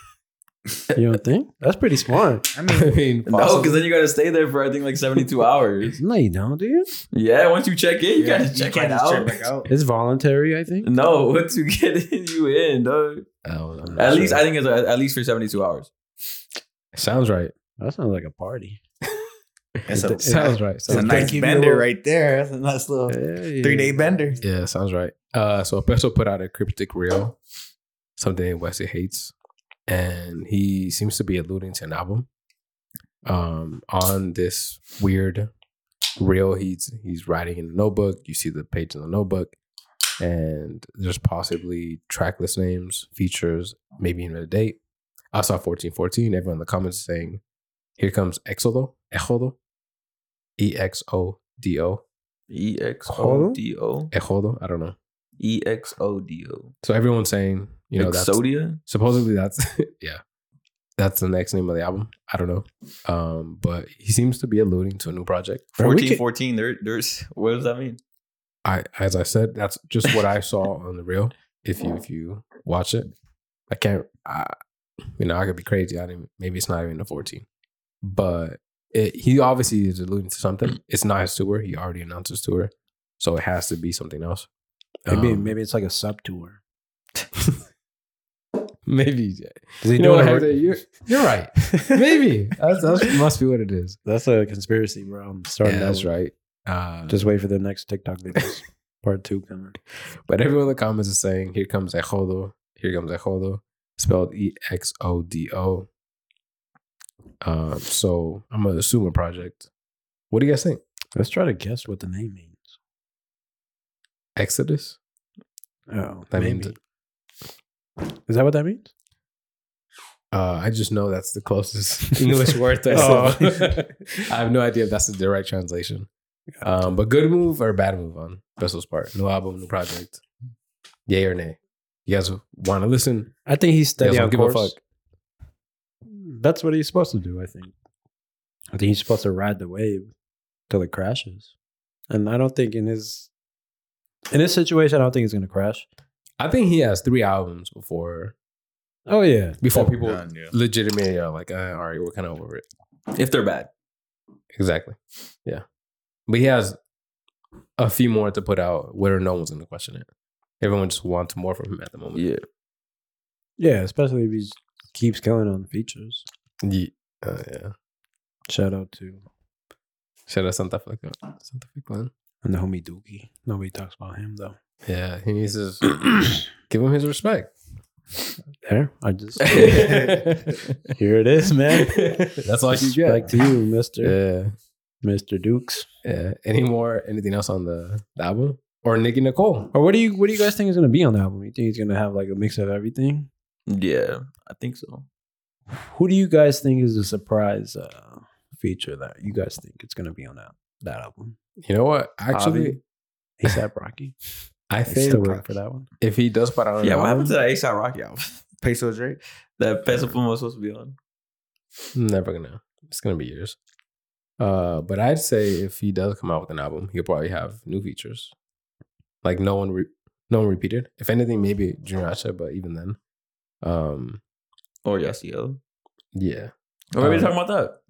D: You don't think? That's pretty smart.
B: I
A: I
B: mean,
A: mean,
C: no, because then you got to stay there for I think like seventy-two hours.
D: No, you don't, do you?
C: Yeah, once you check in, you
B: yeah,
C: got to check
B: can't
C: it
B: just
C: out.
B: check back out.
D: It's voluntary, I think.
C: No, once you get in, you in, dog.
A: I don't- I'm not
C: At least
A: sure.
C: I think it's uh, at least for seventy-two hours.
A: sounds right.
D: That sounds like a party.
B: It's a,
D: It
A: Sounds right.
B: it's a
A: Sounds
B: nice
D: Thank you,
B: bender
D: Milo.
B: right there. That's a nice little
D: Hey.
B: three day bender.
A: Yeah, sounds right. Uh, so Peso put out a cryptic reel, something Wesley hates, and he seems to be alluding to an album. Um, on this weird reel, he's he's writing in a notebook. You see the page in the notebook, and there's possibly track list names, features, maybe even a date. I saw fourteen fourteen. Everyone in the comments saying, "Here comes Exodo, Ejodo, E X O D O,
C: E X O D O.
A: Ejodo." I don't know.
C: E X O D O.
A: So everyone's saying, you know, that's
C: Exodia?
A: supposedly that's yeah, that's the next name of the album. I don't know, um, but he seems to be alluding to a new project.
D: Bro, we
C: fourteen
D: could-
C: fourteen. There, there's, what does that mean?
A: I, as I said, that's just what I saw on the reel. If you if you watch it, I can't. I, you know, I could be crazy. I didn't. Maybe it's not even a fourteen, but it, he obviously is alluding to something. It's not his tour. He already announced his tour, so it has to be something else.
D: Maybe
A: Um,
D: maybe it's like a sub tour.
A: maybe.
D: Does he
A: You know what?
D: do
A: Jose,
D: it?
A: You're you're right. Maybe that's, that must be what it is.
D: That's a conspiracy, bro. I'm starting
A: Yeah, that's
D: that one.
A: right. Uh,
D: Just wait for the next TikTok videos. Part two coming.
A: but everyone in the comments is saying, "Here comes Ejodo. Here comes Ejodo," spelled E X O D O. Um, so I'm gonna assume a project. What do you guys think?
D: Let's try to guess what the name means.
A: Exodus?
D: Oh,
A: That
D: maybe.
A: means it.
D: Is that what that means?
A: Uh, I just know that's the closest English word to
D: Oh.
A: Exodus. I have no idea if that's the direct translation. Um, but good move or bad move on Vessel's part? New album, new project. Yay or nay? You guys want to listen?
D: I think he's
A: You guys
D: steady
A: don't
D: on
A: give a
D: course.
A: fuck.
D: That's what he's supposed to do, I think. I think he's supposed to ride the wave till it crashes. And I don't think in his in his situation, I don't think it's gonna crash.
A: I think he has three albums before
D: Oh yeah.
A: before people
B: Done, yeah.
A: legitimately are like, uh, all right, we're kind of over it.
C: If they're bad.
A: Exactly. Yeah. But he has a few more to put out where no one's going to question it. Everyone just wants more from him at the moment.
C: Yeah.
D: Yeah, especially if he keeps killing on features.
A: Yeah. Uh, yeah.
D: Shout out to
A: Shout out Santa Fe. Santa Fe Clan.
D: and the homie Dookie. Nobody talks about him though.
A: Yeah. He needs to give him his respect.
D: There, I just here it is, man.
A: That's all you get.
D: Back to you, Mister
A: Yeah.
D: Mister Dukes.
A: Yeah. Any more, anything else on the, the album? Or Nicki Nicole?
D: Or what do you what do you guys think is gonna be on the album? You think he's gonna have like a mix of everything?
C: Yeah, I think so.
D: Who do you guys think is a surprise uh, feature that you guys think it's gonna be on that that album?
A: You know what? Actually,
D: ASAP Rocky.
A: I
D: Still
A: think
D: waiting for that one.
A: if he does put out an
C: Yeah, what
A: album,
C: happened to that A$AP Rocky album?
B: Peso Drake.
C: That Peso Pluma was supposed to be on.
A: never gonna. It's gonna be years. Uh, but I'd say if he does come out with an album, he'll probably have new features. Like no one, re- no one repeated. If anything, maybe Junior H, but even then, um,
C: Or Yasiel.
A: yeah,
C: Or maybe
A: Um,
C: talking about that.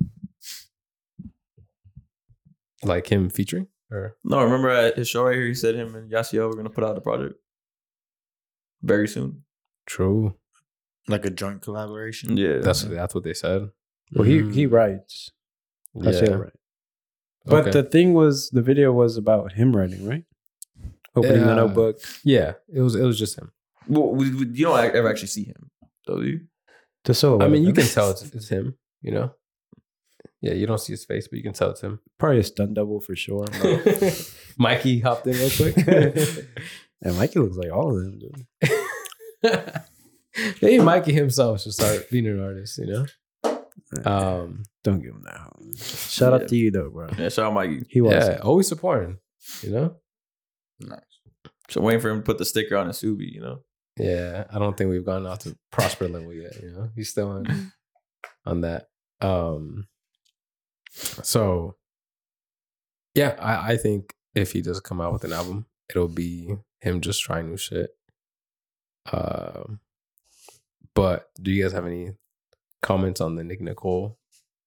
A: like him featuring or
C: No, remember at his show right here, he said him and Yasiel were going to put out the project very soon.
A: true.
B: Like a joint collaboration.
C: Yeah,
A: That's that's what they said.
D: Well, he he writes. I
A: Yeah.
D: say it right. But
A: Okay.
D: the thing was, the video was about him writing, right? Opening the
A: Yeah.
D: notebook.
A: Yeah, it was it was just him.
C: well, we, we, you don't ever actually see him, do you?
D: The solo.
A: I mean, you
D: of him.
A: can tell it's, it's him. You know. Yeah, you don't see his face, but you can tell it's him.
D: Probably a stunt double for sure.
A: Mikey hopped in real quick.
D: And Mikey looks like all of them, dude.
A: Maybe Mikey himself should start being an artist. You know. Um.
D: Don't give him that. Home. Shout
C: Yeah.
D: out to you though, bro.
C: Yeah, shout out Mikey.
D: He was.
A: Yeah, always supporting. You know.
B: Nice.
C: So waiting for him to put the sticker on his Subi, you know.
A: Yeah, I don't think we've gone out to prosper level yet. You know, he's still on on that. Um. So. Yeah, I I think if he does come out with an album, it'll be him just trying new shit. Um. But do you guys have any comments on the Nick Nicole?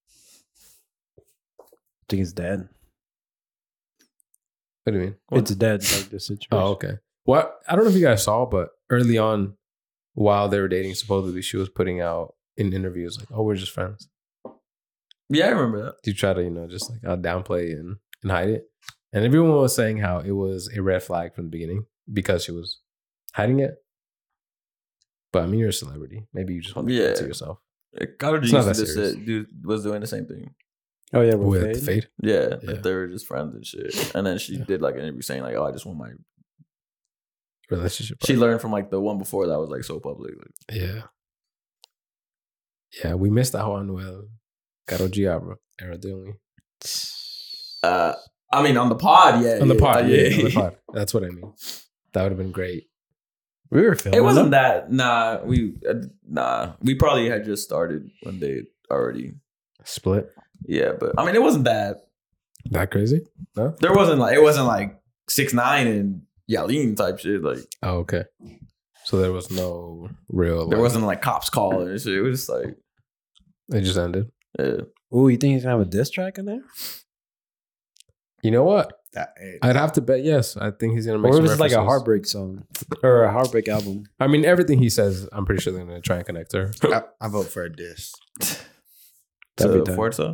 D: I think it's dead.
A: What do you mean?
D: It's dead, like the situation.
A: Oh, okay. Well, I don't know if you guys saw, but early on, while they were dating, supposedly she was putting out in interviews like, "Oh, we're just friends."
C: Yeah, I remember that.
A: To try to, you know, just like uh, downplay and, and hide it. And everyone was saying how it was a red flag from the beginning because she was hiding it. But I mean, you're a celebrity. Maybe you just want to keep it to
C: Yeah.
A: yourself.
C: Carter G
A: It's not
C: used to
A: that
C: just
A: serious.
C: say, dude was doing the same thing.
D: Oh yeah, with,
A: With
D: Fade?
A: the fade.
C: Yeah,
A: Yeah.
C: that they were just friends and shit. And then she
A: Yeah.
C: did like an interview saying like, "Oh, I just want my."
A: Relationship.
C: She
A: part.
C: learned from like the one before that was like so public. Like,
A: Yeah. Yeah, we missed out on well. Karol G era, era, didn't we?
C: uh, I mean, on the pod, yeah,
A: On the
C: yeah,
A: pod,
C: yeah,
A: yeah, on the pod. That's what I mean. That would have been great.
D: We were filming.
C: It wasn't
D: them.
C: that. Nah, we uh, nah. We probably had just started when they already.
A: Split.
C: Yeah, but I mean, it wasn't that.
A: That crazy? No?
C: There wasn't like it wasn't like six nine and Yaleen type shit. Like
A: Oh, okay. So there was no real.
C: there
A: like-
C: wasn't like cops calling and shit. It was just like
A: It just ended.
C: yeah.
D: Ooh, you think he's gonna have a diss track in there?
A: You know what?
B: That, hey,
A: I'd have to bet yes. I think he's gonna make
D: Or
A: some
D: if it's like a
A: references.
D: heartbreak song or a heartbreak album?
A: I mean, everything he says, I'm pretty sure they're gonna try and connect her.
B: I, I vote for a diss.
D: That'd be
C: To
D: dope.
C: Forza.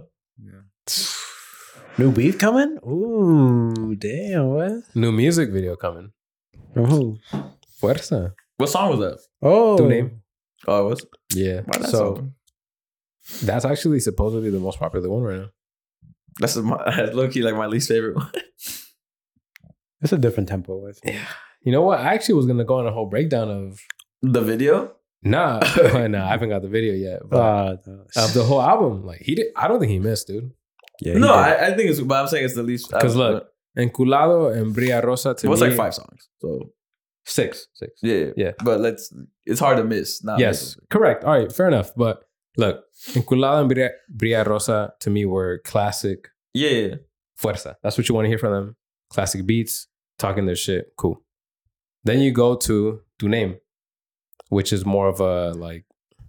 D: New beef coming? Ooh, damn! What?
A: New music video coming.
D: From who?
A: Fuerza.
C: What song was that?
D: Oh,
A: Tu Name.
C: Oh, it was.
A: Yeah.
C: Why that
A: So
C: song?
A: that's actually supposedly the most popular one right now.
C: That's my low key like my least favorite one.
D: It's a different tempo. I think.
A: Yeah. You know what? I actually was gonna go on a whole breakdown of
C: The video.
A: nah, nah. I haven't got the video yet, but
D: Uh, no.
A: of the whole album, like he did. I don't think he missed, dude.
D: yeah, he
C: No,
D: did.
C: I, I think it's. But I'm saying it's the least.
A: Because
C: I-
A: look, Enculado and Bria Rosa to
C: it was
A: me,
C: like five songs. So
A: six, six.
C: yeah,
A: Yeah.
C: But let's. It's hard to miss. Not
A: Yes, correct. All right, fair enough. But look, Enculado and Bria, Bria Rosa to me were classic
C: Yeah, yeah.
A: fuerza. That's what you want to hear from them. Classic beats, talking their shit. Cool. Then you go to Tu Name, which is more of a like,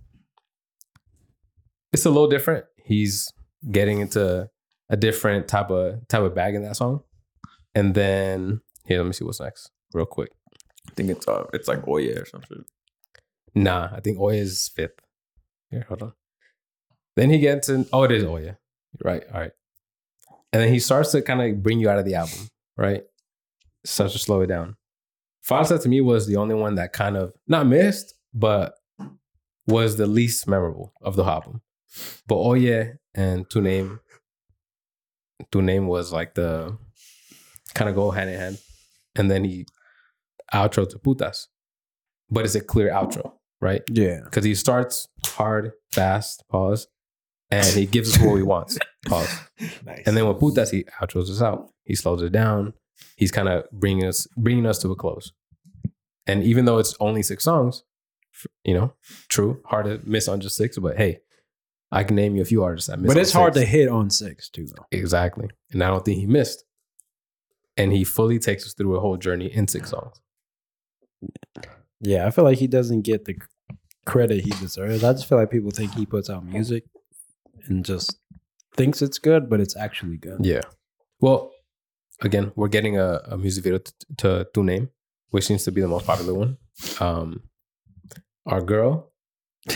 A: it's a little different. He's getting into a different type of type of bag in that song. And then here, let me see what's next, real quick.
C: I think it's uh, it's like oh yeah or something.
A: Nah, I think Oya is fifth. Here, hold on. Then he gets in. Oh, it is Oya. Right. All right. And then he starts to kind of bring you out of the album, right? Starts to slow it down. Falsa to me was the only one that kind of not missed, but was the least memorable of the album. But Oye and Tu Name, Tu Name was like the kind of go hand in hand. And then he outro to Putas. But it's a clear outro, right?
D: yeah.
A: Because he starts hard, fast, pause, and he gives us what we want, pause.
B: Nice.
A: And then when Putas, he outros us out. He slows it down. He's kind of bringing us bringing us to a close. And even though it's only six songs, you know, true, hard to miss on just six. But hey, I can name you a few artists that missed.
D: But
A: on
D: it's hard to
A: six.
D: hit on six too, though.
A: Exactly. And I don't think he missed. And he fully takes us through a whole journey in six songs.
D: Yeah, I feel like he doesn't get the credit he deserves. I just feel like people think he puts out music and just thinks it's good, but it's actually good.
A: Yeah. Well, again, we're getting a, a music video to, to Tu Name, which seems to be the most popular one. Um, our girl,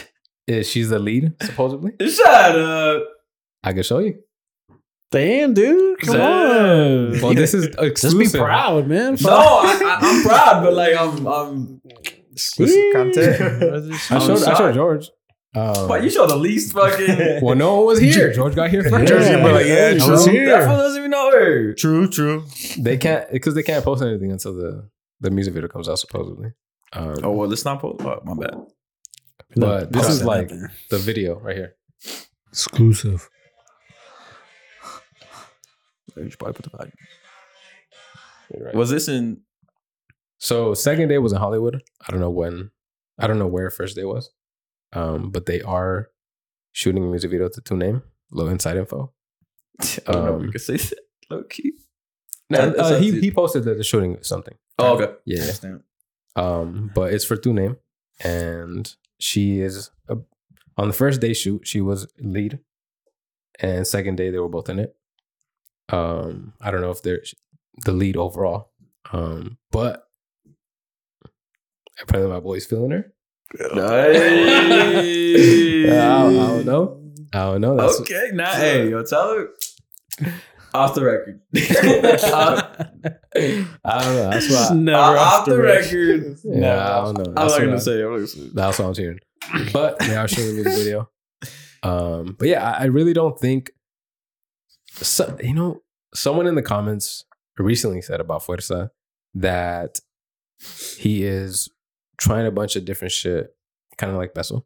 A: is she's the lead supposedly.
C: Shut up.
A: I can show you.
D: Damn, dude. Come
C: Damn.
D: on.
A: Well, this is
D: Just be
A: exclusive.
D: proud, man.
C: No, I, I, I'm proud, but like I'm, I'm.
B: Exclusive content.
A: I
C: I'm
A: showed, I
C: shocked.
A: showed George. Um,
C: But you show the least fucking.
A: well, no one was here. George got here first.
B: George, but like, yeah,
F: I was
B: true.
F: here.
C: That fool doesn't even know her.
B: True, true.
A: They can't because they can't post anything until the the music video comes out supposedly. Um,
C: Oh well, let's not post. Oh, my bad.
A: but this
D: Post
A: is
D: that
A: like
D: there.
A: the video right here.
F: Exclusive.
C: You should probably put the volume.
A: Right.
C: Was this in?
A: So second day was in Hollywood. I don't know when. I don't know where first day was. Um, but they are shooting a music video to Two Name. Low inside info.
C: I don't know.
A: Um,
C: We could say that. Low key.
A: No,
C: That-
A: uh,
C: that's
A: he
C: up to
A: he
C: you.
A: posted that they're shooting something.
C: Oh, okay.
A: Yeah.
B: Understand.
A: Um, but it's for Two Name, and she is a, on the first day shoot. She was lead, and second day they were both in it. Um, I don't know if they're the lead overall. Um, but apparently my boy's feeling her.
C: Nice.
A: Yeah, I, I don't know. I don't know. That's,
C: Okay, now hey, yo, tell her off the record. off,
A: I don't know. That's what.
D: Never
C: off the
D: record.
C: record.
A: Yeah, I don't know.
C: I'm
A: That's
C: not gonna
A: what I-
C: say. I'm not gonna say.
A: That's what I'm hearing. But they are showing me the video. Um, but yeah, I, I really don't think. So, you know, someone in the comments recently said about Fuerza that he is trying a bunch of different shit, kind of like Beso,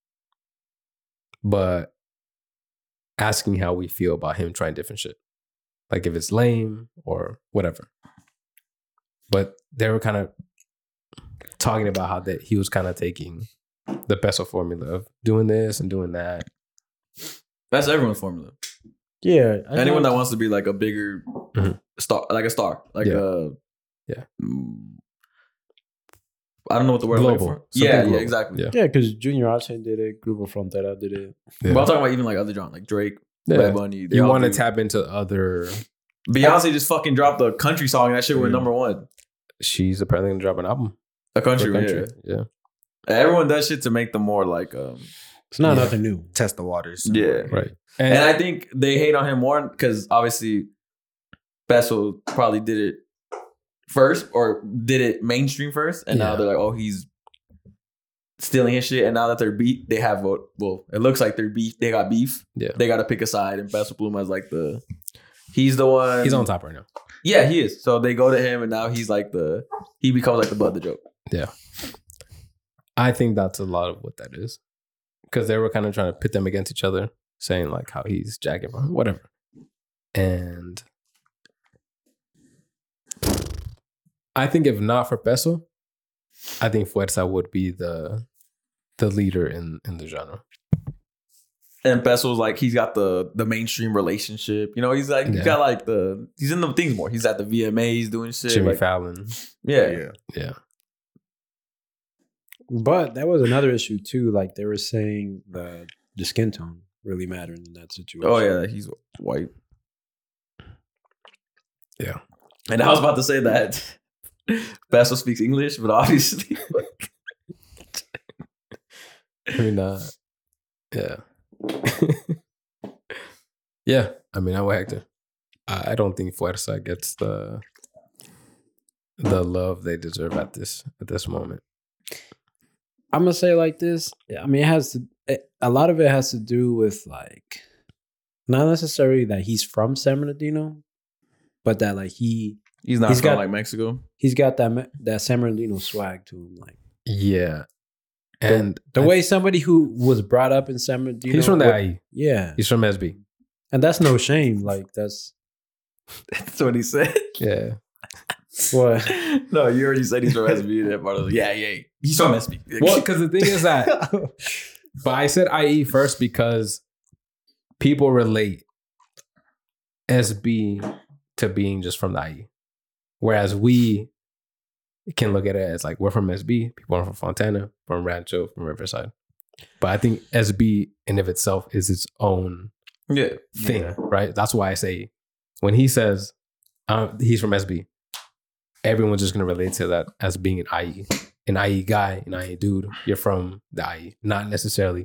A: but asking how we feel about him trying different shit, like if it's lame or whatever. But they were kind of talking about how that he was kind of taking the Beso formula of doing this and doing that.
C: That's everyone's formula.
D: Yeah. I
C: Anyone
D: know-
C: that wants to be like a bigger
A: Mhm.
C: star, like a star, like
A: Yeah.
C: a
A: Yeah.
C: mm, I don't know what the word I'm looking
A: Global.
C: for.
A: Something
C: Yeah, yeah,
A: global.
C: exactly.
A: Yeah.
D: Yeah, because Junior H did it, Grupo Frontera did it.
A: Yeah.
C: But I'm talking about even like other John, like Drake,
A: Yeah.
C: Bad Bunny. they
A: You
C: all
A: want to
C: do-
A: tap into other.
C: Beyonce just fucking dropped a country song and that shit went
A: Mm.
C: number one.
A: She's apparently gonna drop an album.
C: A
A: for
C: country,
A: country.
C: yeah.
A: Yeah.
C: Everyone does shit to make them more like, um,
D: It's not
A: Yeah.
D: nothing new.
B: Test the waters.
C: yeah.
A: Right.
C: And I think they hate on him more because obviously Beso probably did it first or did it mainstream first. And now
A: Yeah.
C: they're like, oh, he's stealing his shit. And now that they're beat, they have, a, well, it looks like they're beef. They got beef.
A: Yeah.
C: They got to pick a side. And Beso Pluma is like the, he's the one.
A: he's on top right now.
C: Yeah, he is. So they go to him and now he's like the, he becomes like the butt of the joke.
A: I think that's a lot of what that is. Because they were kind of trying to pit them against each other, saying like how he's jacking from whatever. And I think if not for Peso, I think Fuerza would be the the leader in, in the genre.
C: And Beso's like, he's got the the mainstream relationship. You know, he's like, he's
A: Yeah.
C: got like the, he's in the things more. He's at the V M As doing shit.
A: Jimmy
C: like,
A: Fallon.
C: yeah.
B: Yeah.
A: Yeah.
D: But that was another issue too. Like they were saying the the skin tone really mattered in that situation.
C: Oh yeah, he's white.
A: Yeah.
C: And I was about to say that Beso speaks English, but obviously,
A: I mean, uh, yeah. Yeah. I mean, I'm with Hector. I I don't think Fuerza gets the the love they deserve at this at this moment.
D: I'm gonna say it like this. I mean, it has to. It, a lot of it has to do with like, not necessarily that he's from San Bernardino, but that like he
C: he's not
D: He's
C: from
D: got-
C: like Mexico.
D: he's got that me- that San Bernardino swag to him. Like
A: Yeah. And
D: the
A: I-
D: way somebody who was brought up in San Bernardino,
A: he's from the
D: would-
A: I E.
D: yeah,
A: He's from S B.
D: and that's no shame. Like that's
C: That's what he said.
A: Yeah.
D: what.
C: No, you already said he's from S B. That part of yeah, yeah, he's from S B.
A: Well, because the thing is that, but I said I E first because people relate S B to being just from the I E. Whereas we can look at it as like, we're from S B, people are from Fontana, from Rancho, from Riverside. But I think S B in of itself is its own
C: yeah,
A: thing,
B: Yeah.
A: right? That's why I say when he says um, he's from S B, everyone's just going to relate to that as being an I E. An I E guy, an I E dude, you're from the I E. Not necessarily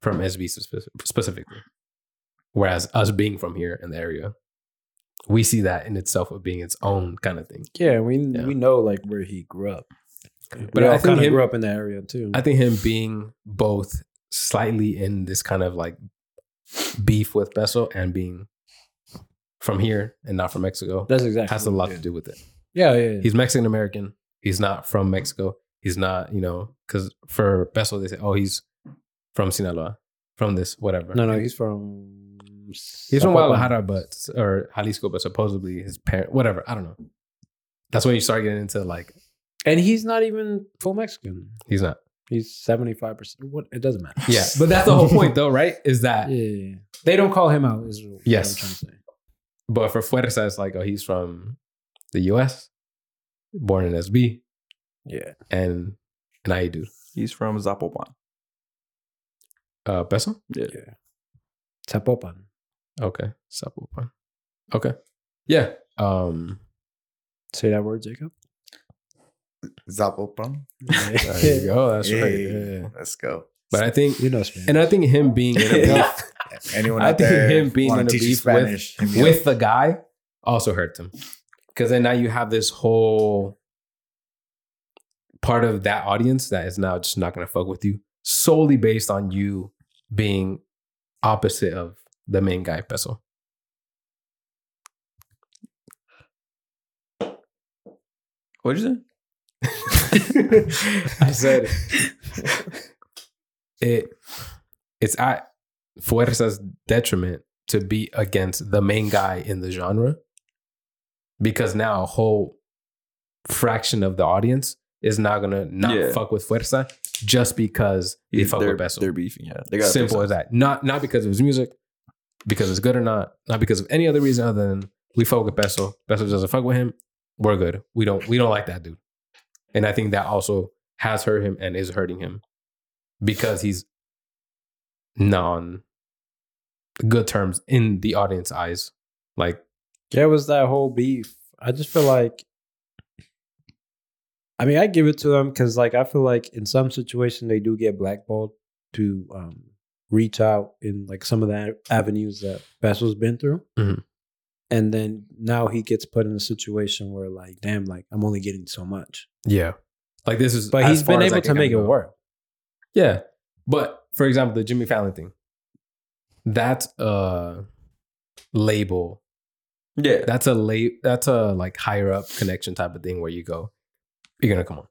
A: from S B spe- specifically. Whereas us being from here in the area, we see that in itself of being its own kind of thing.
D: Yeah, we
A: Yeah.
D: we know like where he grew up.
A: But
D: But
A: I
D: I
A: think
D: kind of
A: him-
D: grew up in the area too.
A: I think him being both slightly in this kind of like beef with Beso and being from here and not from Mexico
D: That's exactly
A: has a
D: what
A: lot
D: it
A: to
D: is.
A: do with it.
D: Yeah, yeah, yeah.
A: He's Mexican American. He's not from Mexico. He's not, you know, because for Beso they say, oh, he's from Sinaloa, from this whatever.
D: No, no, he's from.
A: He's from
D: Zapopan.
A: Guadalajara, but or Jalisco, but supposedly his parent, whatever. I don't know. That's when you start getting into like
D: And he's not even full Mexican.
A: he's not.
D: He's seventy-five percent. What? It doesn't matter.
A: Yeah, but that's the whole point, though, right? Is that
D: Yeah, yeah, yeah. They don't call him out. Is what
A: Yes.
D: I'm trying to say.
A: but for Fuerza, it's like oh, he's from the U S, born in S B,
D: Yeah.
A: and an I E dude.
C: He's from Zapopan.
A: Uh, Beso.
C: Yeah.
D: Zapopan.
A: Okay, Zapopan. Okay, yeah. Um,
D: Say that word, Jacob.
B: Zapopan.
A: there you go. That's right.
B: Hey,
A: Yeah, yeah.
B: Let's go.
A: But I think,
D: You know Spanish.
A: and I think him being in a beef
B: Anyone
A: I
B: out
A: think
B: there
A: him being
B: wanna
A: in a
B: teach you
A: beef
B: Spanish, hit me
A: with
B: up.
A: the guy also hurt him, because then now you have this whole part of that audience that is now just not going to fuck with you solely based on you being opposite of the main guy, Beso.
C: What'd you say?
A: I said it. It's at Fuerza's detriment to be against the main guy in the genre, because now a whole fraction of the audience is not gonna not
C: Yeah.
A: fuck with Fuerza just because they fuck
C: they're,
A: with Beso.
C: They're beefing, yeah. They got
A: Simple as that. Not not because of his music, because it's good or not, not because of any other reason other than we fuck with Beso. Beso doesn't fuck with him. We're good. We don't we don't like that dude. And I think that also has hurt him and is hurting him because he's non good terms in the audience eyes. Like,
D: Yeah, it was that whole beef. I just feel like, I mean, I give it to them because, like, I feel like in some situation they do get blackballed to um, reach out in like some of the avenues that Beso's been through,
A: Mhm.
D: and then now he gets put in a situation where, like, damn, like I'm only getting so much,
A: yeah. Like this is
D: but
A: as
D: he's been
A: far as I
D: able
A: can
D: to make it
A: kinda go.
D: work.
A: Yeah. But for example, the Jimmy Fallon thing, that's a label.
C: Yeah.
A: That's a late, that's a like higher up connection type of thing where you go, you're gonna come on.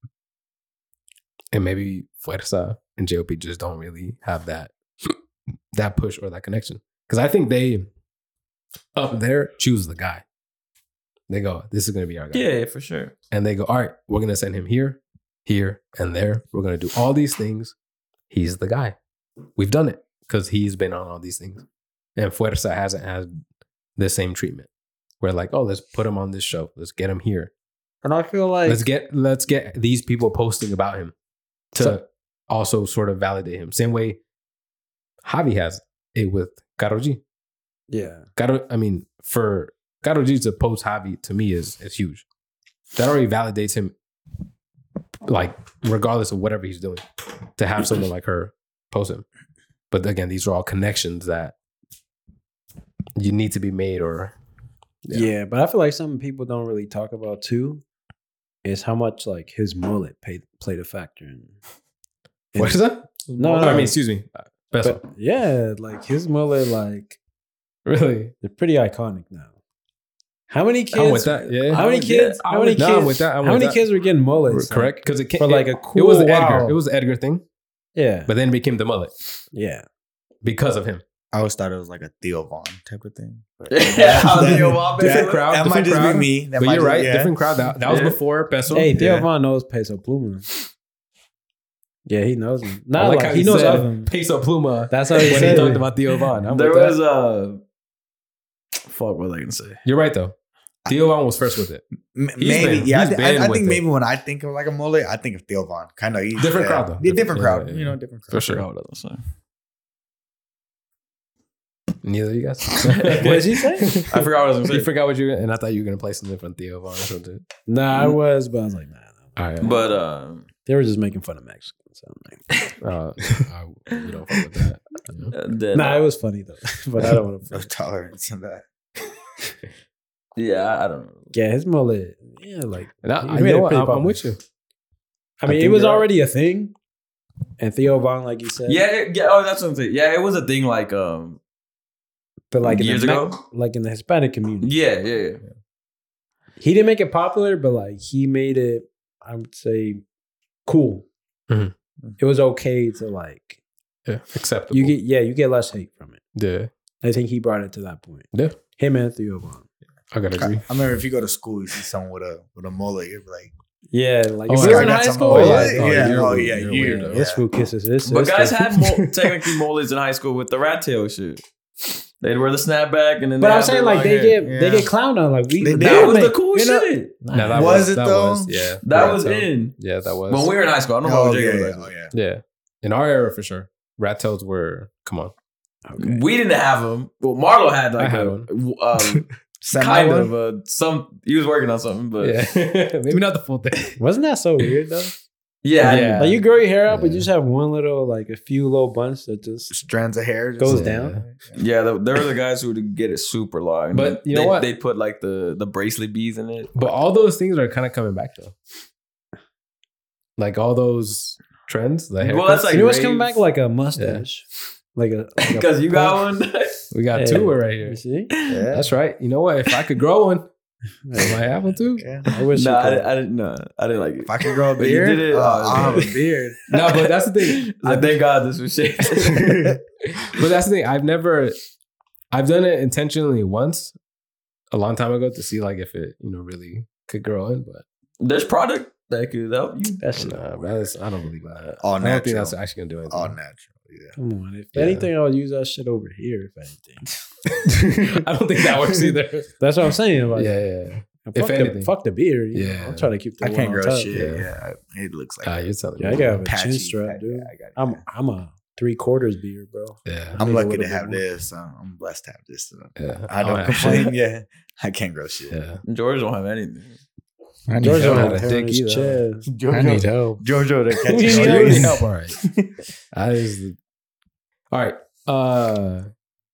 A: And maybe Fuerza and J O P just don't really have that that push or that connection. Because I think they up there choose the guy. They go, this is gonna be our guy.
C: Yeah, for sure.
A: And they go, all right, we're gonna send him here, here, and there. We're gonna do all these things. He's the guy. We've done it because he's been on all these things. And Fuerza hasn't had the same treatment. We're like, oh, let's put him on this show. Let's get him here.
D: And I feel like
A: Let's get let's get these people posting about him to
D: So-
A: also sort of validate him. Same way Javi has it with Karol G.
D: yeah,
A: Karol, I mean, for Karol G to post Javi to me is is huge. That already validates him, like regardless of whatever he's doing, to have someone like her post him. But again, these are all connections that you need to be made, or
D: yeah,
A: Yeah.
D: But I feel like some people don't really talk about too is how much like his mullet played played a factor in. in-
A: what is that?
D: No,
A: I
D: no,
A: mean, excuse me, Beso.
D: But yeah, like his mullet, like
A: Really?
D: they're pretty iconic now. How many kids?
A: I'm with that. Yeah.
D: How many
C: I'm with
D: kids?
C: that.
D: How
A: I'm
D: many
A: with-
D: kids?
A: no, I'm with that. I'm
D: how
A: with
D: many
A: that.
D: kids were getting mullets? like,
A: Correct? Because it came
D: for like a
A: it
D: cool
A: was
D: while.
A: Edgar. It was the Edgar thing,
D: Yeah,
A: but then it became the mullet
D: yeah.
A: because of him.
B: I always thought it was like a Theo Vaughn type of thing.
C: Yeah, how
B: That-
C: Theo Vaughn
B: that-
C: basically-
A: crowd,
B: That
A: different
B: might just
A: crowd.
B: be me. That
A: But
B: might
A: you're
B: just-
A: right,
B: yeah.
A: different crowd. That, that was
C: Yeah.
A: before Beso.
D: Hey, Theo
B: Yeah.
D: Von knows Peso Pluma. Yeah, he knows him.
A: I
D: Not
A: like
D: like,
A: how
D: he
A: he
D: knows
A: said
D: of him.
A: Peso Pluma.
D: That's how he
A: when he
D: said
A: talked
D: it.
A: about Theo Von. I'm
C: There
A: with that.
C: was uh fuck, what was I gonna say?
A: You're right though. Theo Von was first with it.
B: M-
A: He's
B: maybe,
A: been-
B: yeah. I,
A: he's
B: thi- I-
A: been
B: I
A: with
B: think
A: it.
B: maybe when I think of like a mullet, I think of Theo Vaughn. Kind of
A: Different crowd, though.
B: Yeah, different
A: Yeah,
B: crowd.
A: yeah,
B: You know,
A: yeah.
B: different crowd.
C: For sure. What was I saying?
A: Neither of you guys.
D: What did he say?
C: I forgot what I was gonna
A: You
C: say.
A: forgot what you were, and I thought you were gonna play something from Theo Von or something.
D: Nah, I was, but I was like, nah, no.
A: All right,
C: But uh
D: They were just making fun of Mexicans. So I'm like,
A: uh, I, we don't fuck with that.
C: And then,
D: Nah, it was funny though. But I don't want
B: No
D: to.
B: tolerance in that.
C: yeah, I, I don't know.
D: Yeah, his mullet. Yeah, like
A: And I,
D: he
A: I
D: made
A: know
D: it
A: what,
D: pretty
A: I'm, I'm
D: popular.
A: with you.
D: I
A: I
D: mean, it
A: think
D: was
A: you're right.
D: already a thing. And Theo Von, like you said,
C: Yeah, it- yeah. Oh, that's what I'm saying. Yeah, it was a thing. Like, um,
D: but like in
C: years
D: the,
C: ago?
D: Me- like in the Hispanic community,
C: yeah, yeah, yeah.
D: he didn't make it popular, but like he made it, I would say, cool.
A: Mhm.
D: It was okay to like
A: Yeah, acceptable.
D: you get yeah you get less hate from it.
A: yeah,
D: I think he brought it to that point.
A: yeah.
D: Him and Theo Von.
A: I gotta
B: I
A: agree.
B: remember if you go to school, you see someone with a with a mullet, you're like,
D: Yeah, like
A: Oh,
D: if
A: yeah.
D: we were
B: I
D: in
B: got
D: high
B: some
D: school,
B: mullet.
D: like,
B: Yeah,
A: yeah, you're
B: oh
A: weird.
B: yeah,
A: You're
B: you.
A: weird,
D: this
B: Yeah.
D: fool kisses his
C: But
D: sister.
C: guys had mo- technically mullets in high school with the rat tail shit. They'd wear the snapback and then.
D: But
C: they
D: I'm
C: have
D: saying
C: their
D: like
C: long
D: they
C: hair.
D: get they
B: Yeah.
D: get clowned on like we
B: They
D: that
B: did.
C: That was
D: make-
C: the cool
D: you know-
C: shit.
D: Nah,
A: No, that
B: Was
A: was,
B: it
A: that
B: though?
A: was yeah.
C: That
A: Rat
C: was
A: tail.
C: in
A: Yeah, that was
C: when we were in high school. I don't know
B: Oh
C: what
B: yeah,
C: Jake
B: yeah,
C: was.
B: oh yeah.
A: yeah. In our era, for sure, rat tails were come on.
D: Okay.
C: We didn't have them. Well, Marlo had like
A: I had
C: a,
A: one.
C: um,
B: Semi
C: kind
B: one?
C: of a, some. He was working on something, but yeah,
A: Yeah, maybe not the full thing.
D: Wasn't that so weird though?
C: yeah,
A: Yeah.
D: Like you grow your hair out, but
A: Yeah.
D: you just have one little like a few little bunch that just
B: Strands of hair just
D: goes
A: Yeah.
D: down.
C: yeah. The, there were the guys who would get it super long,
A: But you know
C: they,
A: what?
C: They put like the the bracelet beads in it.
A: But all those things are kind of coming back though. Like all those trends. The
C: Well, that's
A: haircuts.
C: like
D: You know what's
C: raves.
D: coming back? Like a mustache. Like a like a-
C: Because you got one.
A: we got
D: Yeah.
A: two right here.
D: You see?
B: Yeah.
A: That's right. You know what? If I could grow one, I might have one too.
B: Yeah.
D: I wish.
C: no,
D: you
C: I,
D: could.
C: didn't- I didn't. No, I didn't like it.
B: If I could grow a
C: But you
B: beard,
C: did it.
B: uh,
C: Oh,
B: I'll have a beard.
A: No, but that's the thing.
C: I thank God this was shit.
A: But that's the thing. I've never, I've done it intentionally once, a long time ago, to see like if it, you know, really could grow in. But
C: There's product that could help you.
D: That's
A: nah, that's, I don't believe that.
B: All
A: I don't think
B: natural.
A: that's actually gonna do anything.
B: All natural. Yeah.
D: Come on. If
A: Yeah.
D: anything, I would use that shit over here. If anything,
A: I don't think that works either.
D: that's what I'm saying. Like,
A: yeah, yeah.
D: fuck,
A: if
D: the,
A: anything.
D: fuck the beard. You know,
A: Yeah.
D: I'm trying to keep the
B: I
D: one
B: can't
D: on
B: grow
D: top.
B: shit.
A: Yeah.
B: Yeah. It looks like
A: Ah, you're telling
D: Yeah,
A: me.
D: I got a
B: patchy.
D: chin strap, dude.
B: I got
D: I'm I'm a three quarters beard, bro.
A: Yeah,
B: I'm
D: Maybe a
B: lucky
D: little
B: to
D: bit
B: have
D: more.
B: this. Uh, I'm blessed to have this. Uh,
A: yeah.
B: I don't
A: have
B: complain.
A: shit.
B: Yeah. I can't grow shit.
A: Yeah.
C: George don't have anything.
F: I need
D: George don't
A: help.
D: have hair on
A: Dick
D: his
A: either.
D: chest.
B: Jojo,
F: I need help.
B: Jojo to catch
D: We
B: his
D: need
A: You
D: help.
A: need
B: strays.
A: help, all right. That is the. All right. Uh,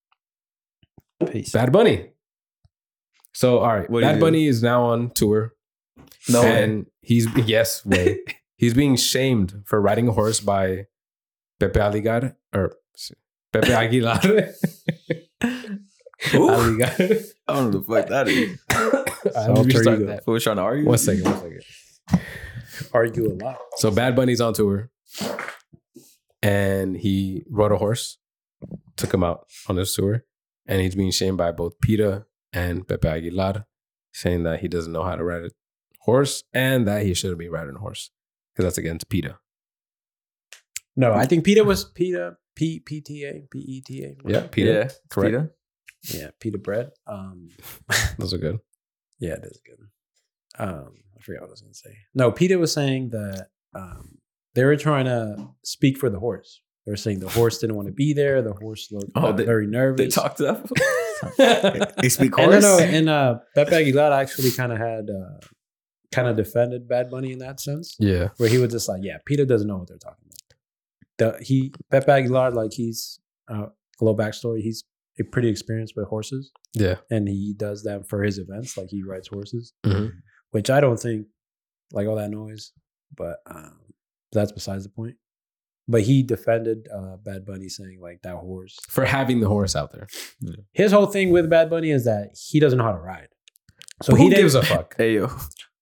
D: Peace.
A: Bad Bunny. So, all right.
C: What do you
A: Bad
C: do?
A: Bunny is now on tour.
C: No,
A: and he's yes, way. He's being shamed for riding a horse by Pepe Aguilar or Pepe Aguilar.
C: Who?
A: Aguilar.
C: I don't know the fuck that is.
A: All right, let me
D: alter
A: restart
D: ego.
A: that.
C: Who was trying to argue?
A: One second, one second.
D: Argue a lot.
A: So Bad Bunny's on tour, and he rode a horse, took him out on his tour, and he's being shamed by both PETA and Pepe Aguilar, saying that he doesn't know how to ride a horse and that he shouldn't be riding a horse because that's against PETA.
D: No, I think PETA was PETA, P P T A, P E T A.
A: Yeah, PETA.
C: Yeah,
A: Correct.
C: PETA.
D: Yeah, PETA bread. Um,
A: Those are good.
D: yeah, it is good. Um, I forgot what I was going to say. No, PETA was saying that um, they were trying to speak for the horse. They were saying the horse didn't want to be there. The horse looked
C: Oh,
D: uh,
C: they-
D: very nervous.
C: They talked to that.
B: They speak
D: And
B: horse.
D: no, no, and uh, Pepe Aguilar actually kind of had uh, kind of defended Bad Bunny in that sense,
A: Yeah.
D: where he was just like, "Yeah, PETA doesn't know what they're talking about." The, he Pepe Aguilar, like he's uh, a little backstory. He's a pretty experienced with horses,
A: Yeah.
D: and he does that for his events. Like he rides horses,
A: Mhm.
D: which I don't think like all that noise, but um, that's besides the point. But he defended uh, Bad Bunny, saying like that horse.
A: For having the horse out there.
D: His whole thing with Bad Bunny is that he doesn't know how to ride. So
A: Who
D: he didn't-
A: gives a fuck?
C: Hey yo,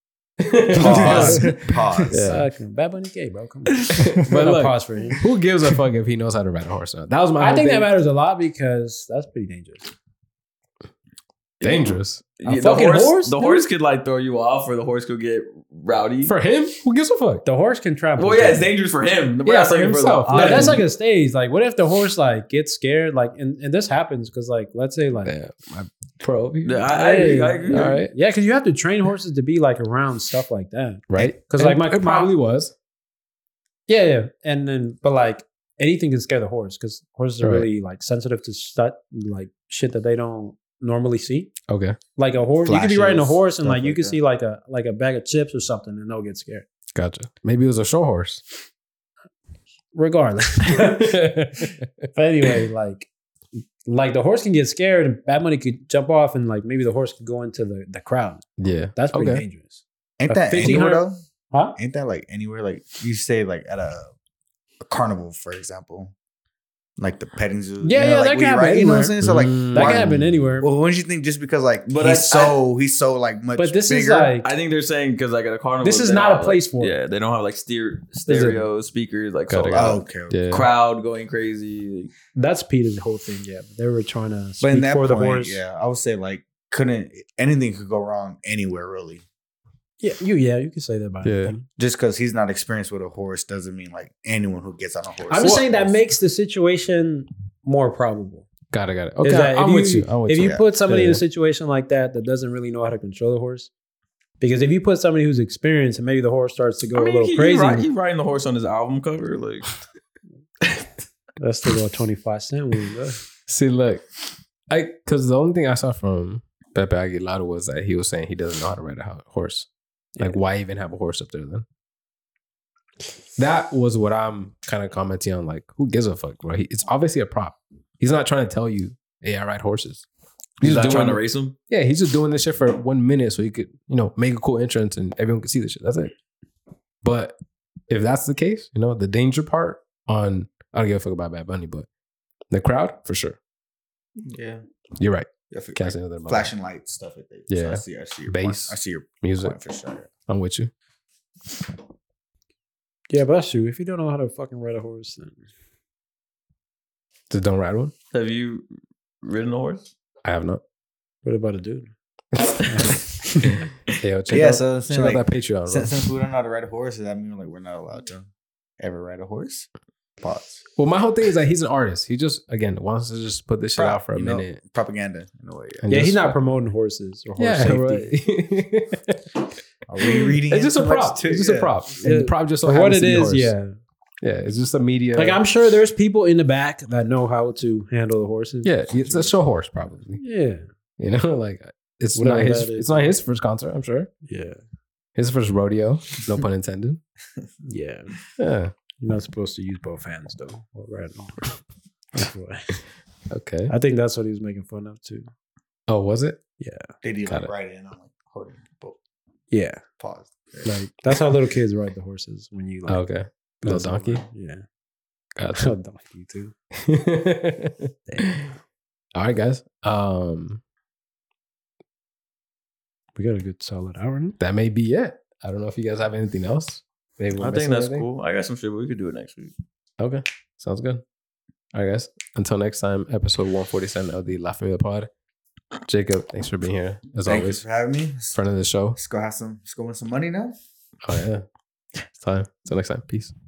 B: Pause. Pause.
A: Yeah.
D: Uh, Bad Bunny gay, bro. Come on.
A: But
D: No
A: look,
D: pause for him.
A: who gives a fuck if he knows how to ride a horse? That was my
D: I
A: whole
D: think
A: thing.
D: that matters a lot because that's pretty dangerous.
A: Dangerous.
D: A
C: the
D: fucking
C: horse,
D: horse,
C: the
D: dude?
C: horse could like throw you off, or the horse could get rowdy.
A: For him? Who gives a fuck?
D: The horse can trample.
C: well, yeah, it's dangerous for him. We're
A: Yeah,
C: not
A: for
C: saying
A: himself.
C: the
D: No,
A: Yeah.
D: that's like a stage. Like, what if the horse like gets scared? Like, and, and this happens because, like, let's say, like,
A: Yeah, my pro.
C: Yeah, I, I agree. I agree.
A: All right.
D: yeah, because you have to train horses to be like around stuff like that.
A: Right?
D: 'Cause, like, my-
A: it probably was.
D: Yeah, yeah, and then but like anything can scare the horse because horses are
A: Right.
D: really like sensitive to stuff like shit that they don't normally see.
A: Okay.
D: Like a horse, you could be riding a
B: Flashes,
D: horse and
B: stuff
D: like you
B: like
D: could
B: that.
D: see like a like a bag of chips or something and they'll get scared.
A: Gotcha. Maybe it was a show horse.
D: regardless. But anyway, like, like the horse can get scared and Bad Money could jump off and like maybe the horse could go into the, the crowd.
A: Yeah.
D: That's pretty
A: Okay.
D: dangerous.
B: Ain't
D: A
B: that anywhere
D: fifteen hundred
B: though?
D: Huh?
B: Ain't that like anywhere? Like you say, like at a, a carnival, for example, like the petting zoo.
D: Yeah,
B: you know,
D: yeah,
B: like
D: that
B: where
D: can
B: you
D: happen
B: ride, You know what I'm
D: anywhere.
B: saying? So like,
A: Mm.
D: That
B: why-
D: can happen anywhere.
B: Well, wouldn't you think just because like
C: But
B: he's
C: I-
B: so he's so like much,
D: But this is
B: bigger,
D: like
C: I think they're saying because like at a carnival,
D: This is
C: they
D: not
C: don't
D: a
C: have,
D: place
C: like,
D: for it.
C: Yeah, they don't have like steer,
D: it?
C: stereo speakers like so
A: Got it,
C: loud.
A: got
B: oh, okay, okay.
A: Yeah.
C: Crowd going crazy.
D: that's Peter's whole thing. Yeah, they were trying to
B: But
D: speak
B: in that
D: for
B: point,
D: the horse.
B: yeah, I would say like couldn't anything could go wrong anywhere really.
D: yeah, you yeah, you can say that about
A: Yeah.
D: anything.
B: Just because he's not experienced with a horse doesn't mean like anyone who gets on a horse.
D: I'm just saying that makes the situation more probable.
A: Got it. Got it.
D: Is
A: Okay.
D: that
A: I'm
D: if
A: with
D: you-
A: you. I'm with
D: If
A: you.
D: you
B: Yeah.
D: put somebody in
A: Yeah.
D: a situation like that that doesn't really know how to control the horse, because if you put somebody who's experienced and maybe the horse starts to go
C: I mean,
D: a little
C: he,
D: crazy,
C: He, ride, he riding the horse on his album cover, like
D: that's still a twenty-five cent one. Though.
A: See, look, I because the only thing I saw from Pepe Aguilar was that he was saying he doesn't know how to ride a ho- horse. Like, why even have a horse up there then? That was what I'm kind of commenting on. Like, who gives a fuck, bro? He, it's obviously a prop. He's not trying to tell you, "Hey, I ride horses."
C: he's
A: just
C: not trying to
A: doing-
C: race him.
A: Yeah, he's just doing this shit for one minute so he could, you know, make a cool entrance and everyone could see the shit. That's it. But if that's the case, you know, the danger part on I don't give a fuck about Bad Bunny, but the crowd for sure.
B: yeah,
A: You're right.
B: yeah for,
A: Can't say nothing about
B: flashing lights stuff like that.
A: Yeah.
B: so I see. I see your
A: Bass,
B: point. I see your
A: music.
B: point for sure.
A: I'm with you.
D: Yeah, but that's true. If you don't know how to fucking ride a horse, then
A: Just don't ride one.
C: Have you ridden a horse?
A: I have not.
D: what about a dude?
A: Hey, yo, check
B: Yeah,
A: out,
B: so I'm
A: check
B: saying,
A: out
B: like,
A: that Patreon. Bro.
B: Since, since we don't know how to ride a horse, does that mean like we're not allowed to ever ride a horse? Pause.
A: Well, my whole thing is that he's an artist. He just again wants to just put this shit out for a
B: You know,
A: minute.
B: propaganda in a way. Yeah.
A: and
D: Yeah,
A: just
D: he's not
A: fuck-
D: promoting horses or horse
A: Yeah,
D: safety.
A: right.
B: Are we reading?
A: It's just a
B: into much
A: prop.
B: too?
A: It's just a
B: Yeah.
A: prop. And
D: Yeah.
A: the prop just so
D: For what
A: happens
D: it
A: to be a
D: is,
A: horse.
D: yeah.
A: Yeah, it's just a media.
D: Like I'm sure there's people in the back that know how to handle the horses.
A: yeah, it's a show horse probably.
D: Yeah.
A: You know, like it's
D: Whatever
A: not his.
D: that is.
A: It's not his first concert. I'm sure
D: Yeah.
A: his first rodeo. No pun intended.
D: Yeah.
A: Yeah.
D: You're not supposed to use both hands though. While riding a horse. That's why.
A: Okay.
D: I think that's what he was making fun of too.
A: Oh, was it?
B: They did
A: Got
B: like
A: it.
B: right in. I'm like holding people.
D: Yeah.
B: Pause.
D: Like that's how little kids ride the horses when you like
A: Oh, okay. Little
D: pass over.
A: donkey.
D: Yeah.
A: Gotcha.
D: Little donkey too.
A: All right, guys. Um,
D: We got a good solid hour now.
A: that may be it. I don't know if you guys have anything else. Maybe we're
C: I think
A: missing
C: that's
A: anything?
C: cool. I got some shit, but we could do it next week.
A: Okay, sounds good. All right, guys. Until next time, episode one forty-seven of the La Familia Pod. Jacob, thanks for being here as
B: Thank you
A: always.
B: for having me. Let's,
A: Friend of the show.
B: let's go have some. Let's go win some money now.
A: Oh yeah, it's time. Until next time. Peace.